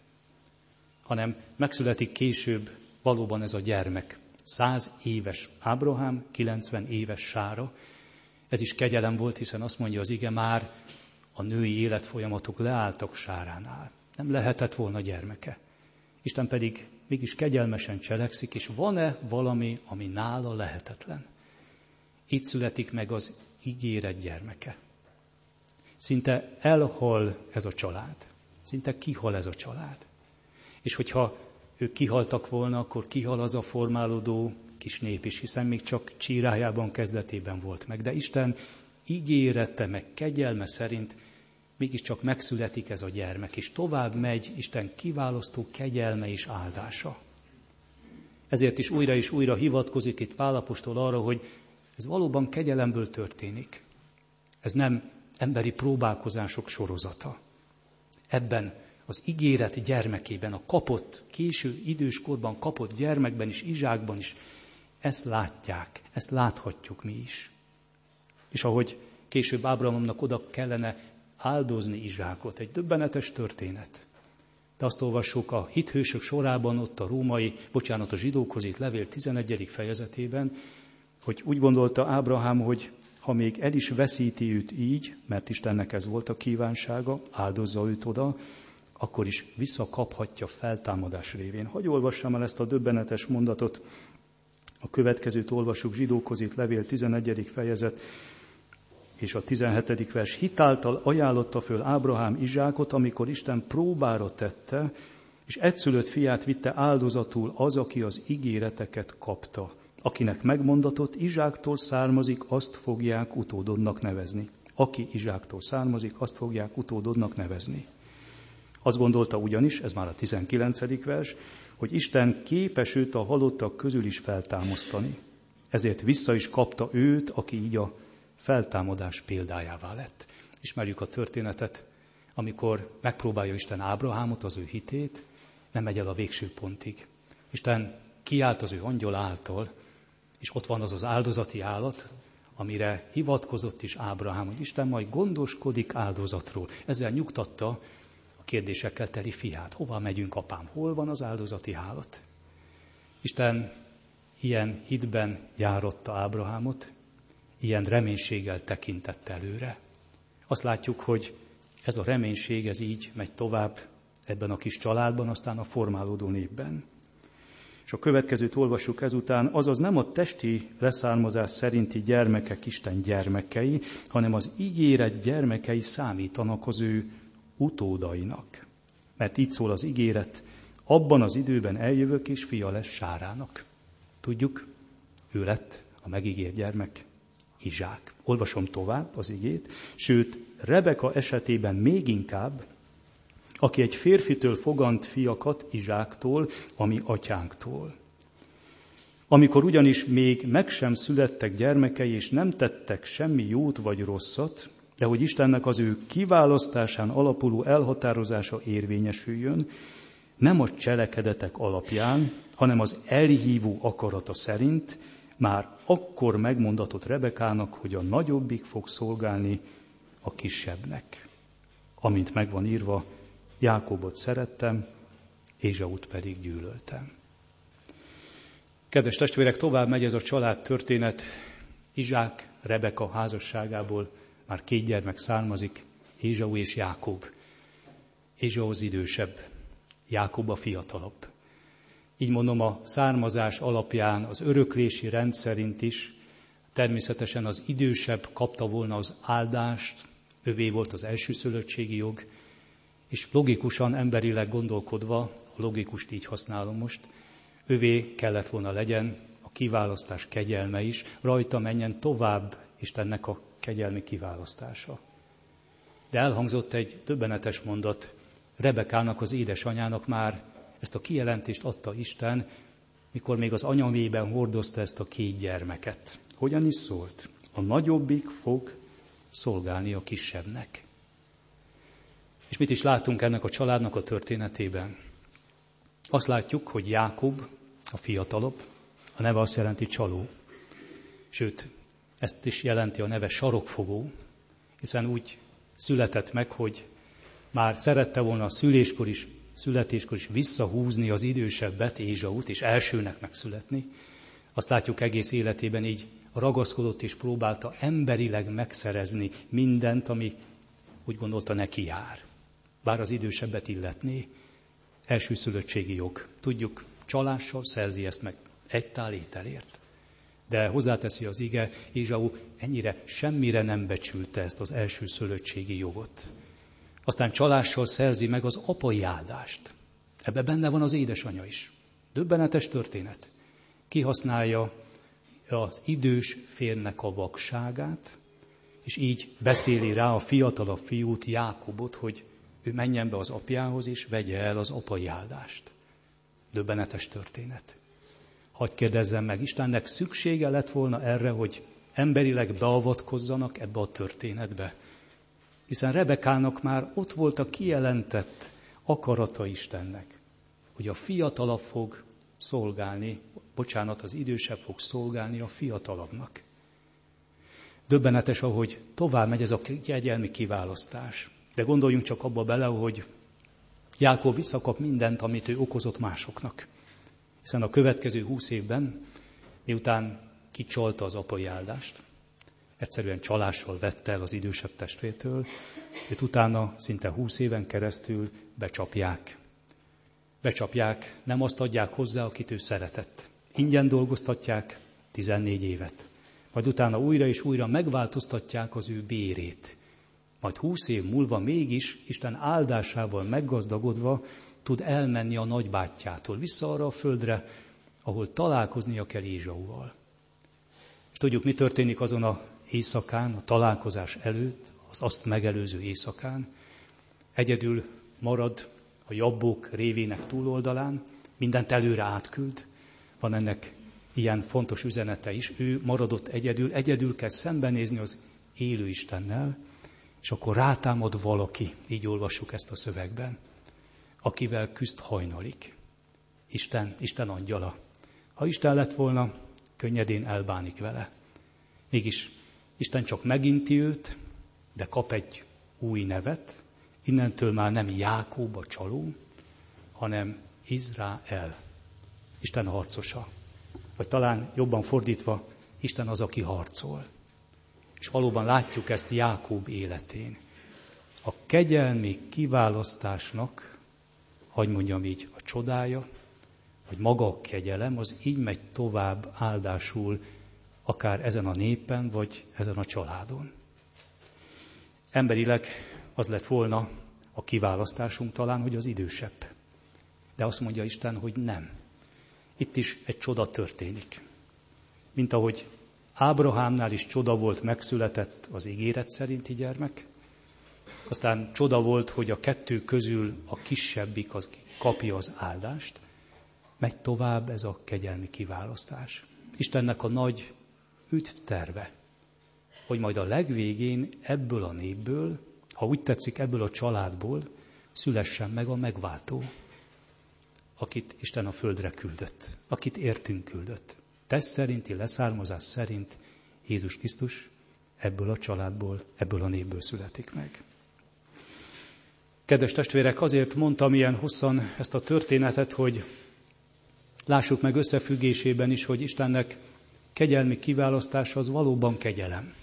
hanem megszületik később valóban ez a gyermek. Száz éves Ábrahám, kilencven éves Sára. Ez is kegyelem volt, hiszen azt mondja az ige, már a női életfolyamatok leálltak Sáránál. Nem lehetett volna gyermeke. Isten pedig mégis kegyelmesen cselekszik, és van-e valami, ami nála lehetetlen? Itt születik meg az ígéret gyermeke. Szinte elhal ez a család. Szinte kihal ez a család. És hogyha ők kihaltak volna, akkor kihal az a formálódó kis nép is, hiszen még csak csírájában kezdetében volt meg. De Isten ígérete meg kegyelme szerint mégiscsak megszületik ez a gyermek, és tovább megy Isten kiválasztó kegyelme és áldása. Ezért is újra és újra hivatkozik itt Pál apostol arra, hogy ez valóban kegyelemből történik. Ez nem emberi próbálkozások sorozata. Ebben az ígéret gyermekében, a kapott, késő időskorban kapott gyermekben is, Izsákban is, ezt látják, ezt láthatjuk mi is. És ahogy később Ábrahámnak oda kellene áldozni Izsákot, egy döbbenetes történet. De azt olvassuk a hithősök sorában, ott a római, bocsánat, a zsidókhoz írt levél tizenegyedik fejezetében, hogy úgy gondolta Ábrahám, hogy ha még el is veszíti őt így, mert Istennek ez volt a kívánsága, áldozza őt oda, akkor is visszakaphatja feltámadás révén. Hagy olvassam el ezt a döbbenetes mondatot. A következőt olvassuk, zsidókhoz írt levél tizenegyedik fejezet és a tizenhetedik vers. Hitáltal ajánlotta föl Ábrahám Izsákot, amikor Isten próbára tette, és egyszülött fiát vitte áldozatul az, aki az ígéreteket kapta. Akinek megmondatott, Izsáktól származik, azt fogják utódodnak nevezni. Aki Izsáktól származik, azt fogják utódodnak nevezni. Azt gondolta ugyanis, ez már a tizenkilencedik vers, hogy Isten képes őt a halottak közül is feltámasztani. Ezért vissza is kapta őt, aki így a feltámadás példájává lett. Ismerjük a történetet, amikor megpróbálja Isten Ábrahámot, az ő hitét, nem megy el a végső pontig. Isten kiállt az ő angyal által, és ott van az az áldozati állat, amire hivatkozott is Ábrahám, hogy Isten majd gondoskodik áldozatról. Ezzel nyugtatta a kérdésekkel teli fiát. Hova megyünk, apám? Hol van az áldozati állat? Isten ilyen hitben járatta Ábrahámot, ilyen reménységgel tekintett előre. Azt látjuk, hogy ez a reménység, ez így megy tovább ebben a kis családban, aztán a formálódó népben. És a következőt olvassuk ezután, azaz nem a testi leszármazás szerinti gyermekek Isten gyermekei, hanem az ígéret gyermekei számítanak az ő utódainak. Mert így szól az ígéret, abban az időben eljövök, és fia lesz Sárának. Tudjuk, ő lett a megígért gyermek, Izsák. Olvasom tovább az igét, sőt, Rebeka esetében még inkább, aki egy férfitől fogant fiakat Izsáktól, ami atyánktól. Amikor ugyanis még meg sem születtek gyermekei, és nem tettek semmi jót vagy rosszat, de hogy Istennek az ő kiválasztásán alapuló elhatározása érvényesüljön, nem a cselekedetek alapján, hanem az elhívó akarata szerint, már akkor megmondatott Rebekának, hogy a nagyobbik fog szolgálni a kisebbnek. Amint megvan írva, Jákobot szerettem, Ézsaut pedig gyűlöltem. Kedves testvérek, tovább megy ez a család történet. Izsák, Rebeka házasságából már két gyermek származik, Ézsau és Jákob. Ézsau az idősebb, Jákob a fiatalabb. Így mondom, a származás alapján, az öröklési rend szerint is, természetesen az idősebb kapta volna az áldást, övé volt az elsőszülöttségi jog, és logikusan, emberileg gondolkodva, a logikust így használom most, övé kellett volna legyen a kiválasztás kegyelme is, rajta menjen tovább Istennek a kegyelmi kiválasztása. De elhangzott egy döbbenetes mondat, Rebekának, az édesanyának már ezt a kijelentést adta Isten, mikor még az anyamében hordozta ezt a két gyermeket. Hogyan is szólt? A nagyobbik fog szolgálni a kisebbnek. És mit is látunk ennek a családnak a történetében? Azt látjuk, hogy Jákob, a fiatalabb, a neve azt jelenti csaló, sőt, ezt is jelenti a neve sarokfogó, hiszen úgy született meg, hogy már szerette volna a szüléskor is, születéskor is visszahúzni az idősebbet, Ézsaut, és elsőnek megszületni. Azt látjuk, egész életében így ragaszkodott és próbálta emberileg megszerezni mindent, ami úgy gondolta neki jár. Bár az idősebbet illetné, elsőszülöttségi jog. Tudjuk, csalással szerzi ezt meg egy tál ételért. De hozzáteszi az ige, Ézsau ennyire semmire nem becsülte ezt az elsőszülöttségi jogot. Aztán csalással szerzi meg az apai áldást. Ebben benne van az édesanyja is. Döbbenetes történet. Kihasználja az idős férnek a vakságát, és így beszéli rá a fiatalabb fiút, Jákobot, hogy ő menjen be az apjához, és vegye el az apai áldást. Döbbenetes történet. Hadd kérdezzem meg, Istennek szüksége lett volna erre, hogy emberileg beavatkozzanak ebbe a történetbe? Hiszen Rebekának már ott volt a kijelentett akarata Istennek, hogy a fiatalabb fog szolgálni, bocsánat, az idősebb fog szolgálni a fiatalabbnak. Döbbenetes, ahogy tovább megy ez a kegyelmi kiválasztás. De gondoljunk csak abba bele, hogy Jákob visszakap mindent, amit ő okozott másoknak. Hiszen a következő húsz évben, miután kicsalta az apai áldást, egyszerűen csalással vette el az idősebb testvértől, őt utána szinte húsz éven keresztül becsapják. Becsapják, nem azt adják hozzá, akit ő szeretett. Ingyen dolgoztatják tizennégy évet. Majd utána újra és újra megváltoztatják az ő bérét. Majd húsz év múlva mégis Isten áldásával meggazdagodva tud elmenni a nagybátyjától, vissza arra a földre, ahol találkoznia kell Ézsauval. És tudjuk, mi történik azon a éjszakán, a találkozás előtt, az azt megelőző éjszakán. Egyedül marad a Jabbok révének túloldalán, mindent előre átküld. Van ennek ilyen fontos üzenete is. Ő maradott egyedül, egyedül kell szembenézni az élő Istennel, És akkor rátámad valaki, így olvassuk ezt a szövegben, akivel küzd hajnalig. Isten, Isten angyala. Ha Isten lett volna, könnyedén elbánik vele. Mégis Isten csak meginti őt, de kap egy új nevet. Innentől már nem Jákób a csaló, hanem Izrael. Isten harcosa. Vagy talán jobban fordítva, Isten az, aki harcol. És valóban látjuk ezt Jákób életén. A kegyelmi kiválasztásnak, hadd mondjam így, a csodája, vagy maga a kegyelem, az így megy tovább áldásul, akár ezen a népen, vagy ezen a családon. Emberileg az lett volna a kiválasztásunk talán, hogy az idősebb. De azt mondja Isten, hogy nem. Itt is egy csoda történik. Mint ahogy Ábrahámnál is csoda volt, megszületett az ígéret szerinti gyermek, aztán csoda volt, hogy a kettő közül a kisebbik az kapja az áldást, megy tovább ez a kegyelmi kiválasztás. Istennek a nagy üdvterve, hogy majd a legvégén ebből a népből, ha úgy tetszik, ebből a családból szülessen meg a megváltó, akit Isten a földre küldött, akit értünk küldött. Test szerinti leszármazás szerint Jézus Krisztus ebből a családból, ebből a népből születik meg. Kedves testvérek, azért mondtam ilyen hosszan ezt a történetet, hogy lássuk meg összefüggésében is, hogy Istennek kegyelmi kiválasztása az valóban kegyelem.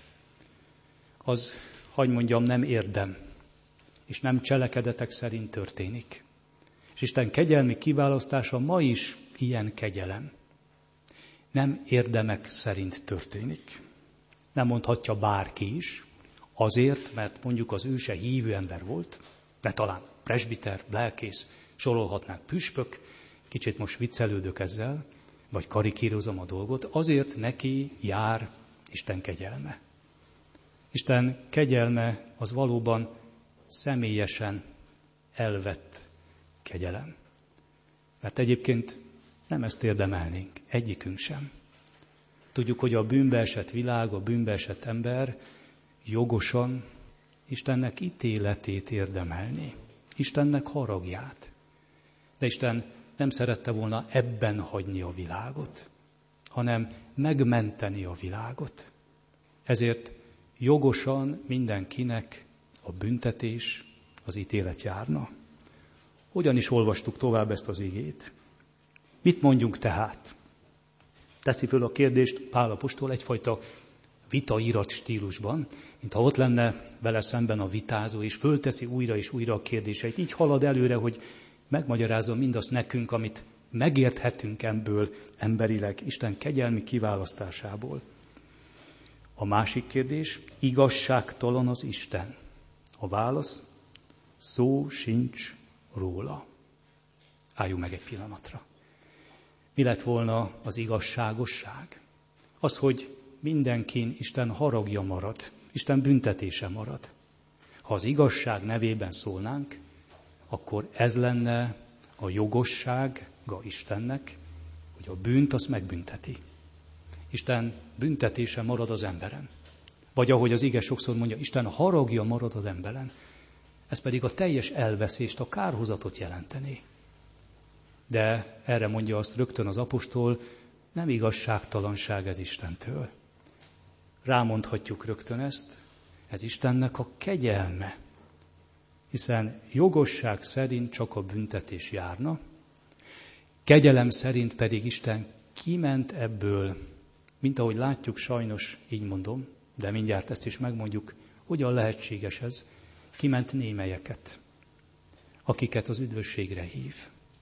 Az, hadd mondjam, nem érdem, és nem cselekedetek szerint történik. És Isten kegyelmi kiválasztása ma is ilyen kegyelem. Nem érdemek szerint történik. Nem mondhatja bárki is, azért, mert mondjuk az ő se hívő ember volt, de talán presbiter, lelkész, sorolhatnánk püspök, kicsit most viccelődök ezzel, vagy karikírozom a dolgot, azért neki jár Isten kegyelme. Isten kegyelme az valóban személyesen elvett kegyelem. Mert egyébként nem ezt érdemelnénk, egyikünk sem. Tudjuk, hogy a bűnbe esett világ, a bűnbe esett ember jogosan Istennek ítéletét érdemelni, Istennek haragját. De Isten nem szerette volna ebben hagyni a világot, hanem megmenteni a világot. Ezért jogosan mindenkinek a büntetés, az ítélet járna. Hogyan is olvastuk tovább ezt az igét? Mit mondjunk tehát? Teszi föl a kérdést Pál apostol egyfajta vitairat stílusban, mintha ott lenne vele szemben a vitázó, és fölteszi újra és újra a kérdéseit. Így halad előre, hogy megmagyarázom mindazt nekünk, amit megérthetünk ebből emberileg, Isten kegyelmi kiválasztásából. A másik kérdés, igazságtalan az Isten. A válasz, szó sincs róla. Álljunk meg egy pillanatra. Mi lett volna az igazságosság? Az, hogy mindenkin Isten haragja marad, Isten büntetése marad. Ha az igazság nevében szólnánk, akkor ez lenne a jogossága Istennek, hogy a bűnt azt megbünteti. Isten büntetése marad az emberen. Vagy ahogy az ige sokszor mondja, Isten haragja marad az emberen. Ez pedig a teljes elveszést, a kárhozatot jelenteni. De erre mondja azt rögtön az apostol, nem igazságtalanság ez Istentől. Rámondhatjuk rögtön ezt, ez Istennek a kegyelme. Hiszen jogosság szerint csak a büntetés járna, kegyelem szerint pedig Isten kiment ebből, mint ahogy látjuk, sajnos így mondom, de mindjárt ezt is megmondjuk, hogyan lehetséges ez, kiment némelyeket, akiket az üdvösségre hív.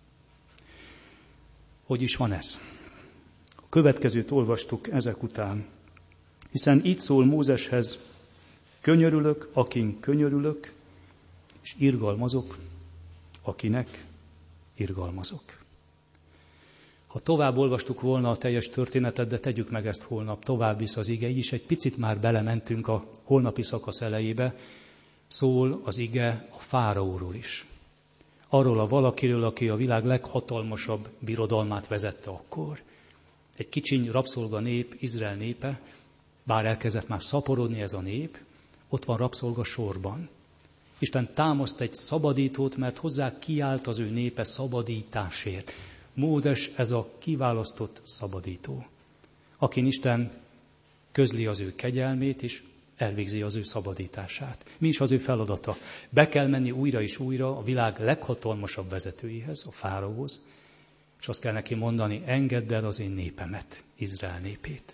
Hogy is van ez? A következőt olvastuk ezek után, hiszen így szól Mózeshez, könyörülök, akin könyörülök, és irgalmazok, akinek irgalmazok. Ha tovább olvastuk volna a teljes történetet, de tegyük meg ezt holnap, tovább visz az ige, így is egy picit már belementünk a holnapi szakasz elejébe, szól az ige a fáraóról is. Arról a valakiről, aki a világ leghatalmasabb birodalmát vezette akkor. Egy kicsiny rabszolga nép, Izrael népe, bár elkezdett már szaporodni ez a nép, ott van rabszolga sorban. Isten támaszt egy szabadítót, mert hozzá kiállt az ő népe szabadításért. Mózes ez a kiválasztott szabadító, akin Isten közli az ő kegyelmét, és elvégzi az ő szabadítását. Mi is az ő feladata? Be kell menni újra és újra a világ leghatalmasabb vezetőihez, a fáraóhoz, és azt kell neki mondani, engedd el az én népemet, Izrael népét.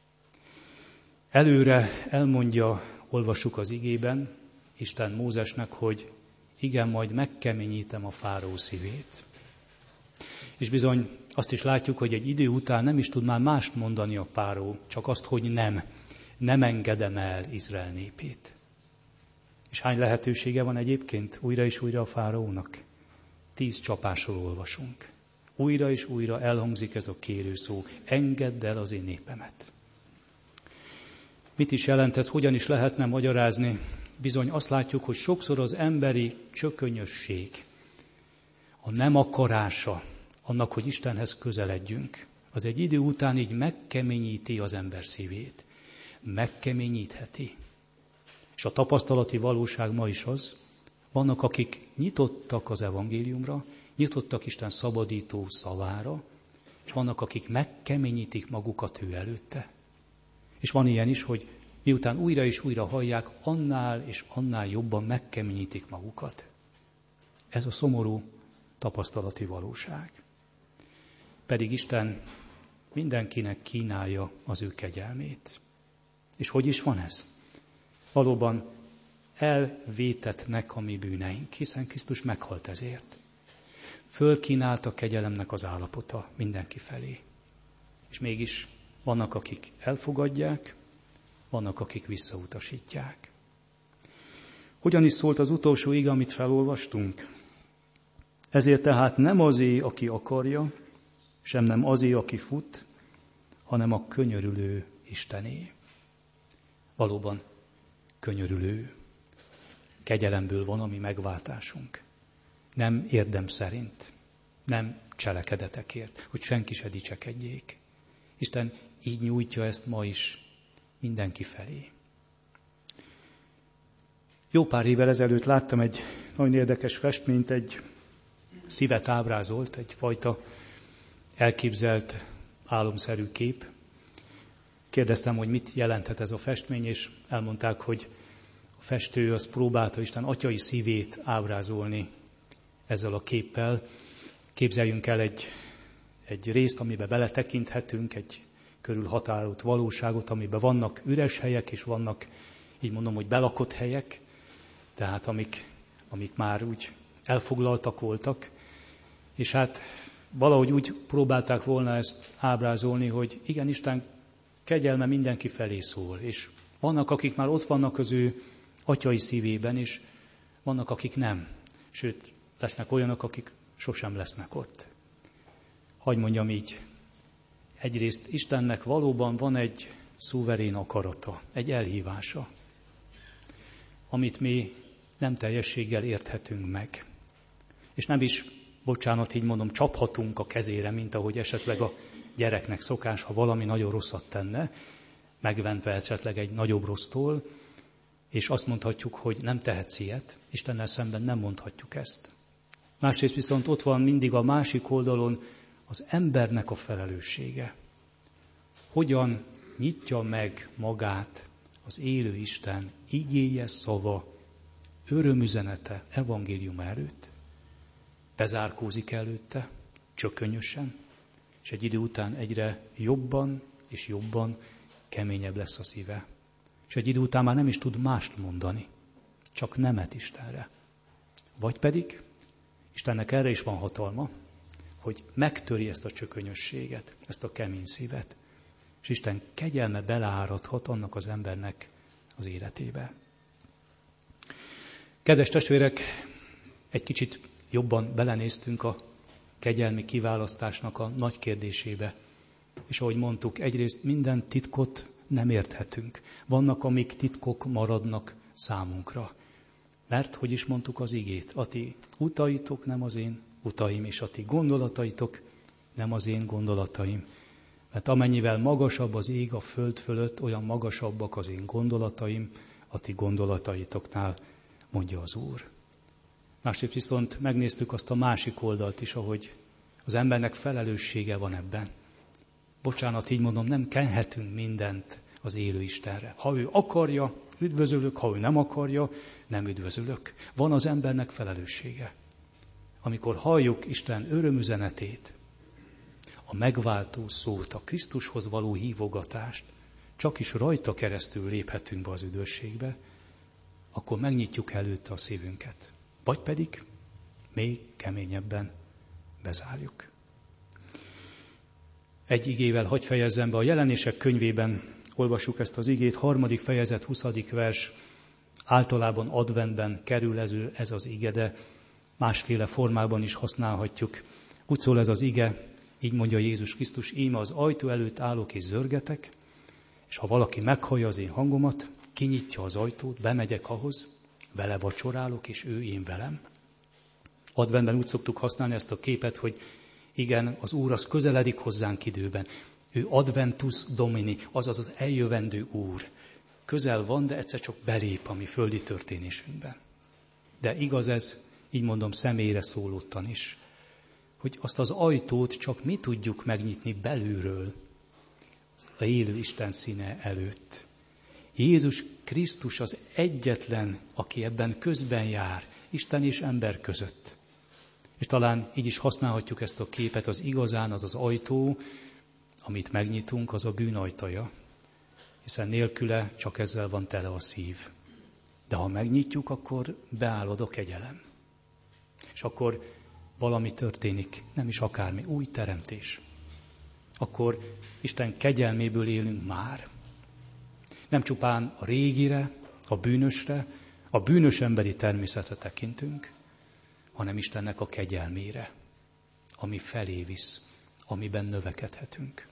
Előre elmondja, olvassuk az igében, Isten Mózesnek, hogy igen, majd megkeményítem a fáraó szívét. És bizony azt is látjuk, hogy egy idő után nem is tud már mást mondani a fáraó, csak azt, hogy nem. Nem engedem el Izrael népét. És hány lehetősége van egyébként újra és újra a fáraónak? Tíz csapásról olvasunk. Újra és újra elhangzik ez a kérő szó. Engedd el az én népemet. Mit is jelent ez? Hogyan is lehetne magyarázni? Bizony azt látjuk, hogy sokszor az emberi csökönyösség, a nem akarása annak, hogy Istenhez közeledjünk, az egy idő után így megkeményíti az ember szívét. Megkeményítheti. És a tapasztalati valóság ma is az, vannak, akik nyitottak az evangéliumra, nyitottak Isten szabadító szavára, és vannak, akik megkeményítik magukat ő előtte. És van ilyen is, hogy miután újra és újra hallják, annál és annál jobban megkeményítik magukat. Ez a szomorú tapasztalati valóság. Pedig Isten mindenkinek kínálja az ő kegyelmét. És hogy is van ez? Valóban elvétetnek a mi bűneink, hiszen Krisztus meghalt ezért. Fölkínált a kegyelemnek az állapota mindenki felé. És mégis vannak, akik elfogadják, vannak, akik visszautasítják. Hogyan is szólt az utolsó ige, amit felolvastunk? Ezért tehát nem azé, aki akarja, sem nem azé, aki fut, hanem a könyörülő Istené. Valóban könyörülő. Kegyelemből van a mi megváltásunk. Nem érdem szerint, nem cselekedetekért, hogy senki se dicsekedjék. Isten így nyújtja ezt ma is mindenki felé. Jó pár évvel ezelőtt láttam egy nagyon érdekes festményt, egy szívet ábrázolt, egyfajta elképzelt álomszerű kép. Kérdeztem, hogy mit jelenthet ez a festmény, és elmondták, hogy a festő az próbálta Isten atyai szívét ábrázolni ezzel a képpel. Képzeljünk el egy, egy részt, amiben beletekinthetünk, egy körülhatárolt valóságot, amiben vannak üres helyek, és vannak, így mondom, hogy belakott helyek, tehát amik, amik már úgy elfoglaltak voltak, és hát valahogy úgy próbálták volna ezt ábrázolni, hogy igen, Isten kegyelme mindenki felé szól, és vannak, akik már ott vannak az ő atyai szívében, és vannak, akik nem. Sőt, lesznek olyanok, akik sosem lesznek ott. Hagy mondjam így, egyrészt Istennek valóban van egy szuverén akarata, egy elhívása, amit mi nem teljességgel érthetünk meg. És nem is, bocsánat, így mondom, csaphatunk a kezére, mint ahogy esetleg a gyereknek szokás, ha valami nagyon rosszat tenne, megventve esetleg egy nagyobb rossztól, és azt mondhatjuk, hogy nem tehetsz ilyet. Istennel szemben nem mondhatjuk ezt. Másrészt viszont ott van mindig a másik oldalon az embernek a felelőssége. Hogyan nyitja meg magát az élő Isten igéje, szava, örömüzenete, evangélium előtt? Bezárkózik előtte, csökönyösen, és egy idő után egyre jobban és jobban keményebb lesz a szíve. És egy idő után már nem is tud mást mondani, csak nemet Istenre. Vagy pedig Istennek erre is van hatalma, hogy megtöri ezt a csökönyösséget, ezt a kemény szívet, és Isten kegyelme beleáradhat annak az embernek az életébe. Kedves testvérek, egy kicsit jobban belenéztünk a kegyelmi kiválasztásnak a nagy kérdésébe. És ahogy mondtuk, egyrészt minden titkot nem érthetünk. Vannak, amik titkok maradnak számunkra. Mert, hogy is mondtuk az igét, a ti utaitok nem az én utaim, és a ti gondolataitok nem az én gondolataim. Mert amennyivel magasabb az ég a föld fölött, olyan magasabbak az én gondolataim a ti gondolataitoknál, mondja az Úr. Másképp viszont megnéztük azt a másik oldalt is, ahogy az embernek felelőssége van ebben. Bocsánat, így mondom, nem kenhetünk mindent az élő Istenre. Ha ő akarja, üdvözölök, ha ő nem akarja, nem üdvözölök. Van az embernek felelőssége. Amikor halljuk Isten örömüzenetét, a megváltó szót, a Krisztushoz való hívogatást, csak is rajta keresztül léphetünk be az üdvösségbe, akkor megnyitjuk előtte a szívünket. Vagy pedig még keményebben bezárjuk. Egy igével hadd fejezzem be, a Jelenések könyvében olvassuk ezt az igét, harmadik fejezet, huszadik vers, általában adventben kerül ez, ez az ige, de másféle formában is használhatjuk. Úgy szól ez az ige, így mondja Jézus Krisztus, íme az ajtó előtt állok és zörgetek, és ha valaki meghallja az én hangomat, kinyitja az ajtót, bemegyek ahhoz, vele vacsorálok, és ő én velem. Adventben úgy szoktuk használni ezt a képet, hogy igen, az Úr az közeledik hozzánk időben. Ő adventus domini, azaz az eljövendő Úr. Közel van, de egyszer csak belép a mi földi történésünkben. De igaz ez, így mondom, személyre szólódtan is, hogy azt az ajtót csak mi tudjuk megnyitni belülről, az élő Isten színe előtt. Jézus Krisztus az egyetlen, aki ebben közben jár, Isten és ember között. És talán így is használhatjuk ezt a képet, az igazán az az ajtó, amit megnyitunk, az a bűn ajtaja, hiszen nélküle csak ezzel van tele a szív. De ha megnyitjuk, akkor beállod a kegyelem. És akkor valami történik, nem is akármi, új teremtés. Akkor Isten kegyelméből élünk már. Nem csupán a régire, a bűnösre, a bűnös emberi természetre tekintünk, hanem Istennek a kegyelmére, ami felé visz, amiben növekedhetünk.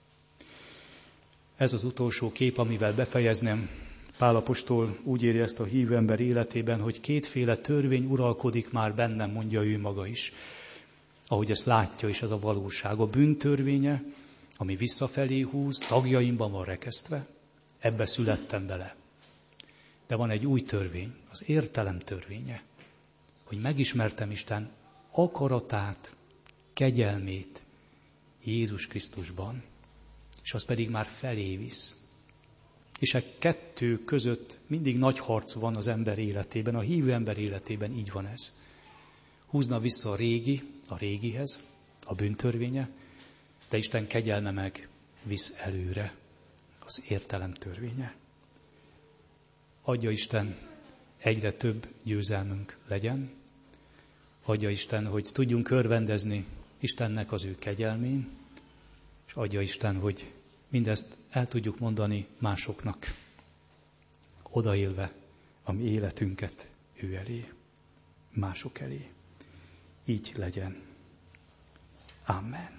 Ez az utolsó kép, amivel befejeznem. Pál apostol úgy írja ezt a hívő ember életében, hogy kétféle törvény uralkodik már bennem, mondja ő maga is. Ahogy ezt látja is, ez a valóság. A bűntörvénye, ami visszafelé húz, tagjaimban van rekesztve, ebbe születtem bele. De van egy új törvény, az értelem törvénye, hogy megismertem Isten akaratát, kegyelmét Jézus Krisztusban, és az pedig már felé visz. És e kettő között mindig nagy harc van az ember életében, a hívő ember életében így van ez. Húzna vissza a régi, a régihez, a bűntörvénye, de Isten kegyelme meg visz előre, az értelem törvénye. Adja Isten, egyre több győzelmünk legyen, adja Isten, hogy tudjunk örvendezni Istennek az ő kegyelmén, és adja Isten, hogy mindezt el tudjuk mondani másoknak, odaélve a mi életünket ő elé, mások elé. Így legyen. Amen.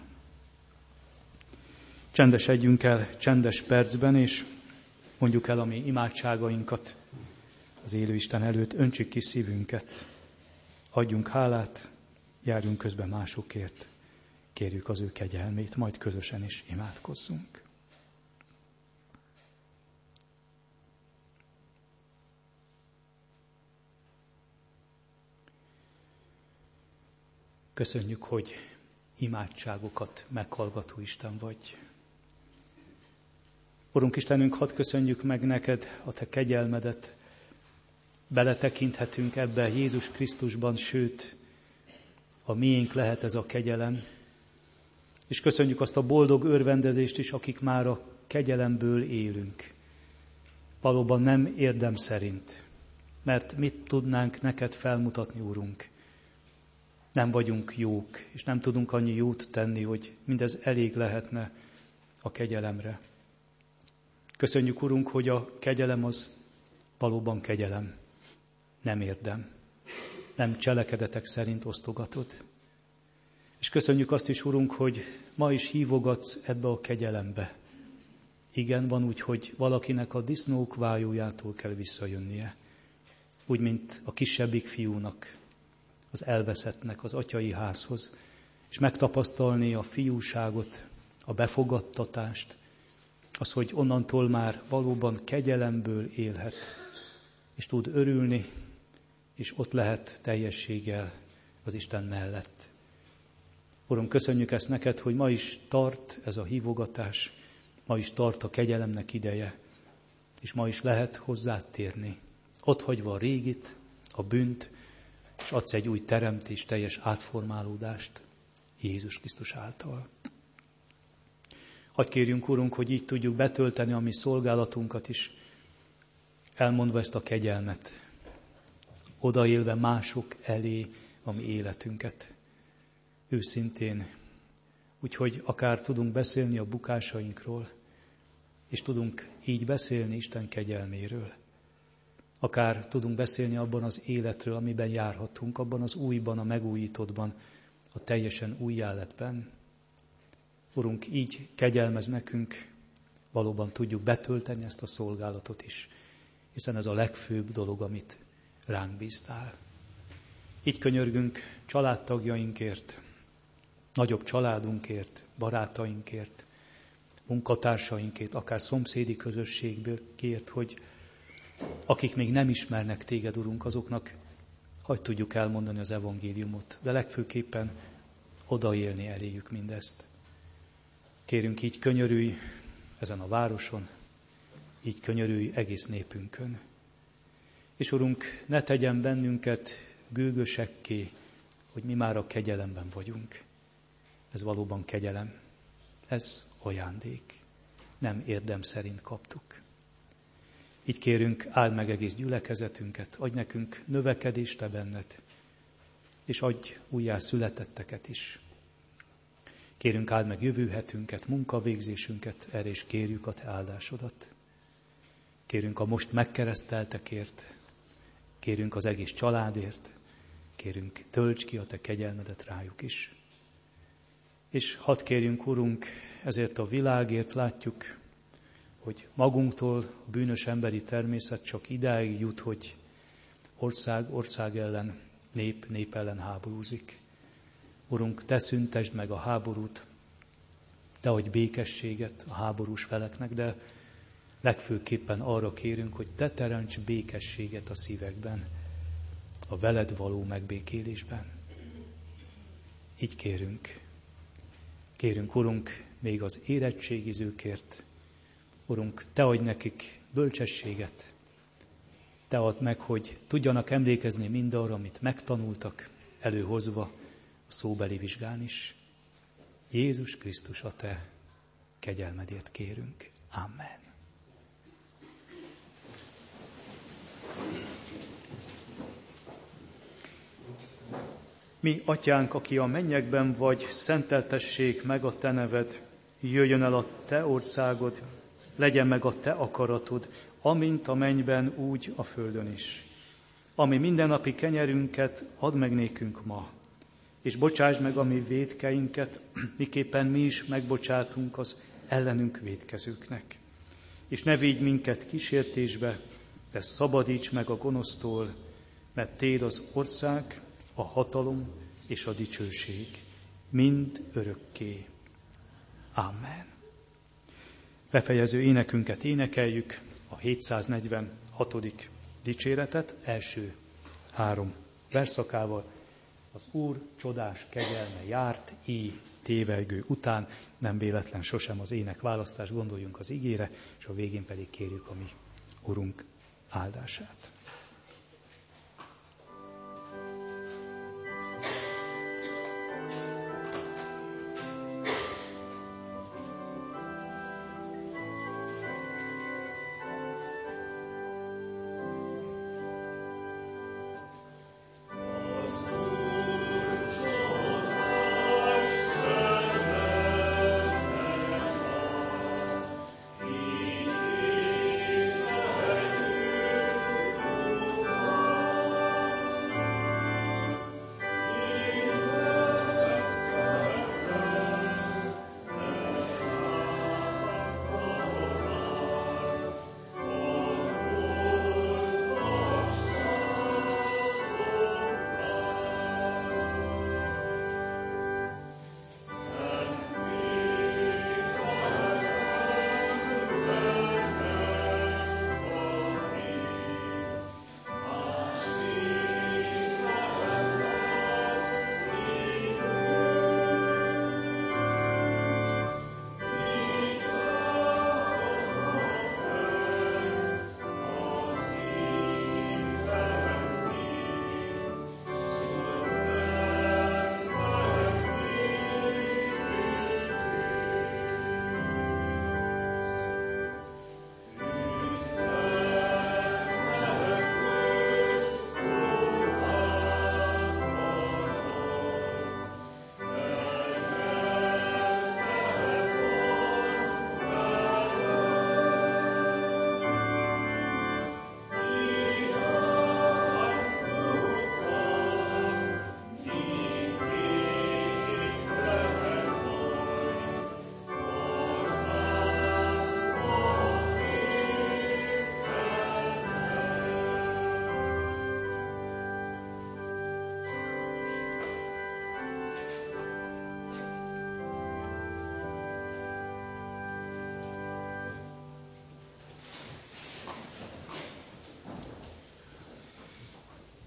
Csendesedjünk el csendes percben, és mondjuk el a mi imádságainkat az élő Isten előtt, öntsük ki szívünket, adjunk hálát, járjunk közben másokért, kérjük az ő kegyelmét, majd közösen is imádkozzunk. Köszönjük, hogy imádságokat meghallgató Isten vagy. Urunk Istenünk, hadd köszönjük meg neked a te kegyelmedet. Beletekinthetünk ebbe Jézus Krisztusban, sőt, a miénk lehet ez a kegyelem. És köszönjük azt a boldog örvendezést is, akik már a kegyelemből élünk. Valóban nem érdem szerint, mert mit tudnánk neked felmutatni, Urunk? Nem vagyunk jók, és nem tudunk annyi jót tenni, hogy mindez elég lehetne a kegyelemre. Köszönjük, Urunk, hogy a kegyelem az valóban kegyelem, nem érdem, nem cselekedetek szerint osztogatod. És köszönjük azt is, Urunk, hogy ma is hívogatsz ebbe a kegyelembe. Igen, van úgy, hogy valakinek a disznók vájójától kell visszajönnie, úgy, mint a kisebbik fiúnak, az elveszettnek az atyai házhoz, és megtapasztalni a fiúságot, a befogadtatást, az, hogy onnantól már valóban kegyelemből élhet, és tud örülni, és ott lehet teljességgel az Isten mellett. Uram, köszönjük ezt neked, hogy ma is tart ez a hívogatás, ma is tart a kegyelemnek ideje, és ma is lehet hozzád térni. Ott hagyva a régit, a bűnt, és adsz egy új teremtés, teljes átformálódást Jézus Krisztus által. Hadd kérjünk, Urunk, hogy így tudjuk betölteni a mi szolgálatunkat is, elmondva ezt a kegyelmet, odaélve mások elé a mi életünket. Őszintén, úgyhogy akár tudunk beszélni a bukásainkról, és tudunk így beszélni Isten kegyelméről. Akár tudunk beszélni abban az életről, amiben járhatunk, abban az újban, a megújítottban, a teljesen új életben. Urunk, így kegyelmez nekünk, valóban tudjuk betölteni ezt a szolgálatot is, hiszen ez a legfőbb dolog, amit ránk bíztál. Így könyörgünk családtagjainkért, nagyobb családunkért, barátainkért, munkatársainkért, akár szomszédi közösségből kért, hogy akik még nem ismernek téged, Urunk, azoknak hadd tudjuk elmondani az evangéliumot, de legfőképpen odaélni eléjük mindezt. Kérünk, így könyörülj ezen a városon, így könyörülj egész népünkön. És Urunk, ne tegyen bennünket gőgösekké, hogy mi már a kegyelemben vagyunk. Ez valóban kegyelem, ez ajándék, nem érdem szerint kaptuk. Így kérünk, áld meg egész gyülekezetünket, adj nekünk növekedést te benned, és adj újjá születetteket is. Kérünk, áld meg jövőhetünket, munkavégzésünket, erre is kérjük a te áldásodat. Kérünk a most megkereszteltekért, kérünk az egész családért, kérünk, tölts ki a te kegyelmedet rájuk is. És hadd kérjünk, Urunk, ezért a világért, látjuk, hogy magunktól a bűnös emberi természet csak idáig jut, hogy ország ország ellen, nép nép ellen háborúzik. Urunk, te szüntesd meg a háborút, te adj békességet a háborús feleknek, de legfőképpen arra kérünk, hogy te teremts békességet a szívekben, a veled való megbékélésben. Így kérünk. Kérünk, Urunk, még az érettségizőkért. Urunk, te adj nekik bölcsességet. Te add meg, hogy tudjanak emlékezni mindarra, amit megtanultak, előhozva a szóbeli vizsgán is. Jézus Krisztus, a te kegyelmedért kérünk. Amen. Mi, Atyánk, aki a mennyekben vagy, szenteltessék meg a te neved, jöjjön el a te országod, legyen meg a te akaratod, amint a mennyben, úgy a földön is. Ami mindennapi kenyerünket add meg nékünk ma, és bocsásd meg a mi vétkeinket, miképpen mi is megbocsátunk az ellenünk vétkezőknek. És ne vigy minket kísértésbe, de szabadíts meg a gonosztól, mert téd az ország, a hatalom és a dicsőség, mind örökké. Amen. Befejező énekünket énekeljük, a hétszáznegyvenhatodik dicséretet, első három verszakával. Az Úr csodás kegyelme járt, így tévelygő után, nem véletlen sosem az ének választás, gondoljunk az igére, és a végén pedig kérjük a mi Urunk áldását. Amen.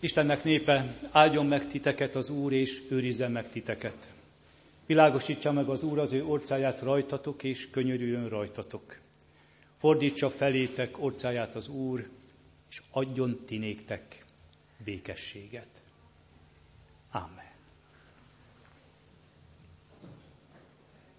Istennek népe, áldjon meg titeket az Úr, és őrizzen meg titeket. Világosítsa meg az Úr az ő orcáját rajtatok, és könyörüljön rajtatok. Fordítsa felétek orcáját az Úr, és adjon ti néktek békességet. Amen.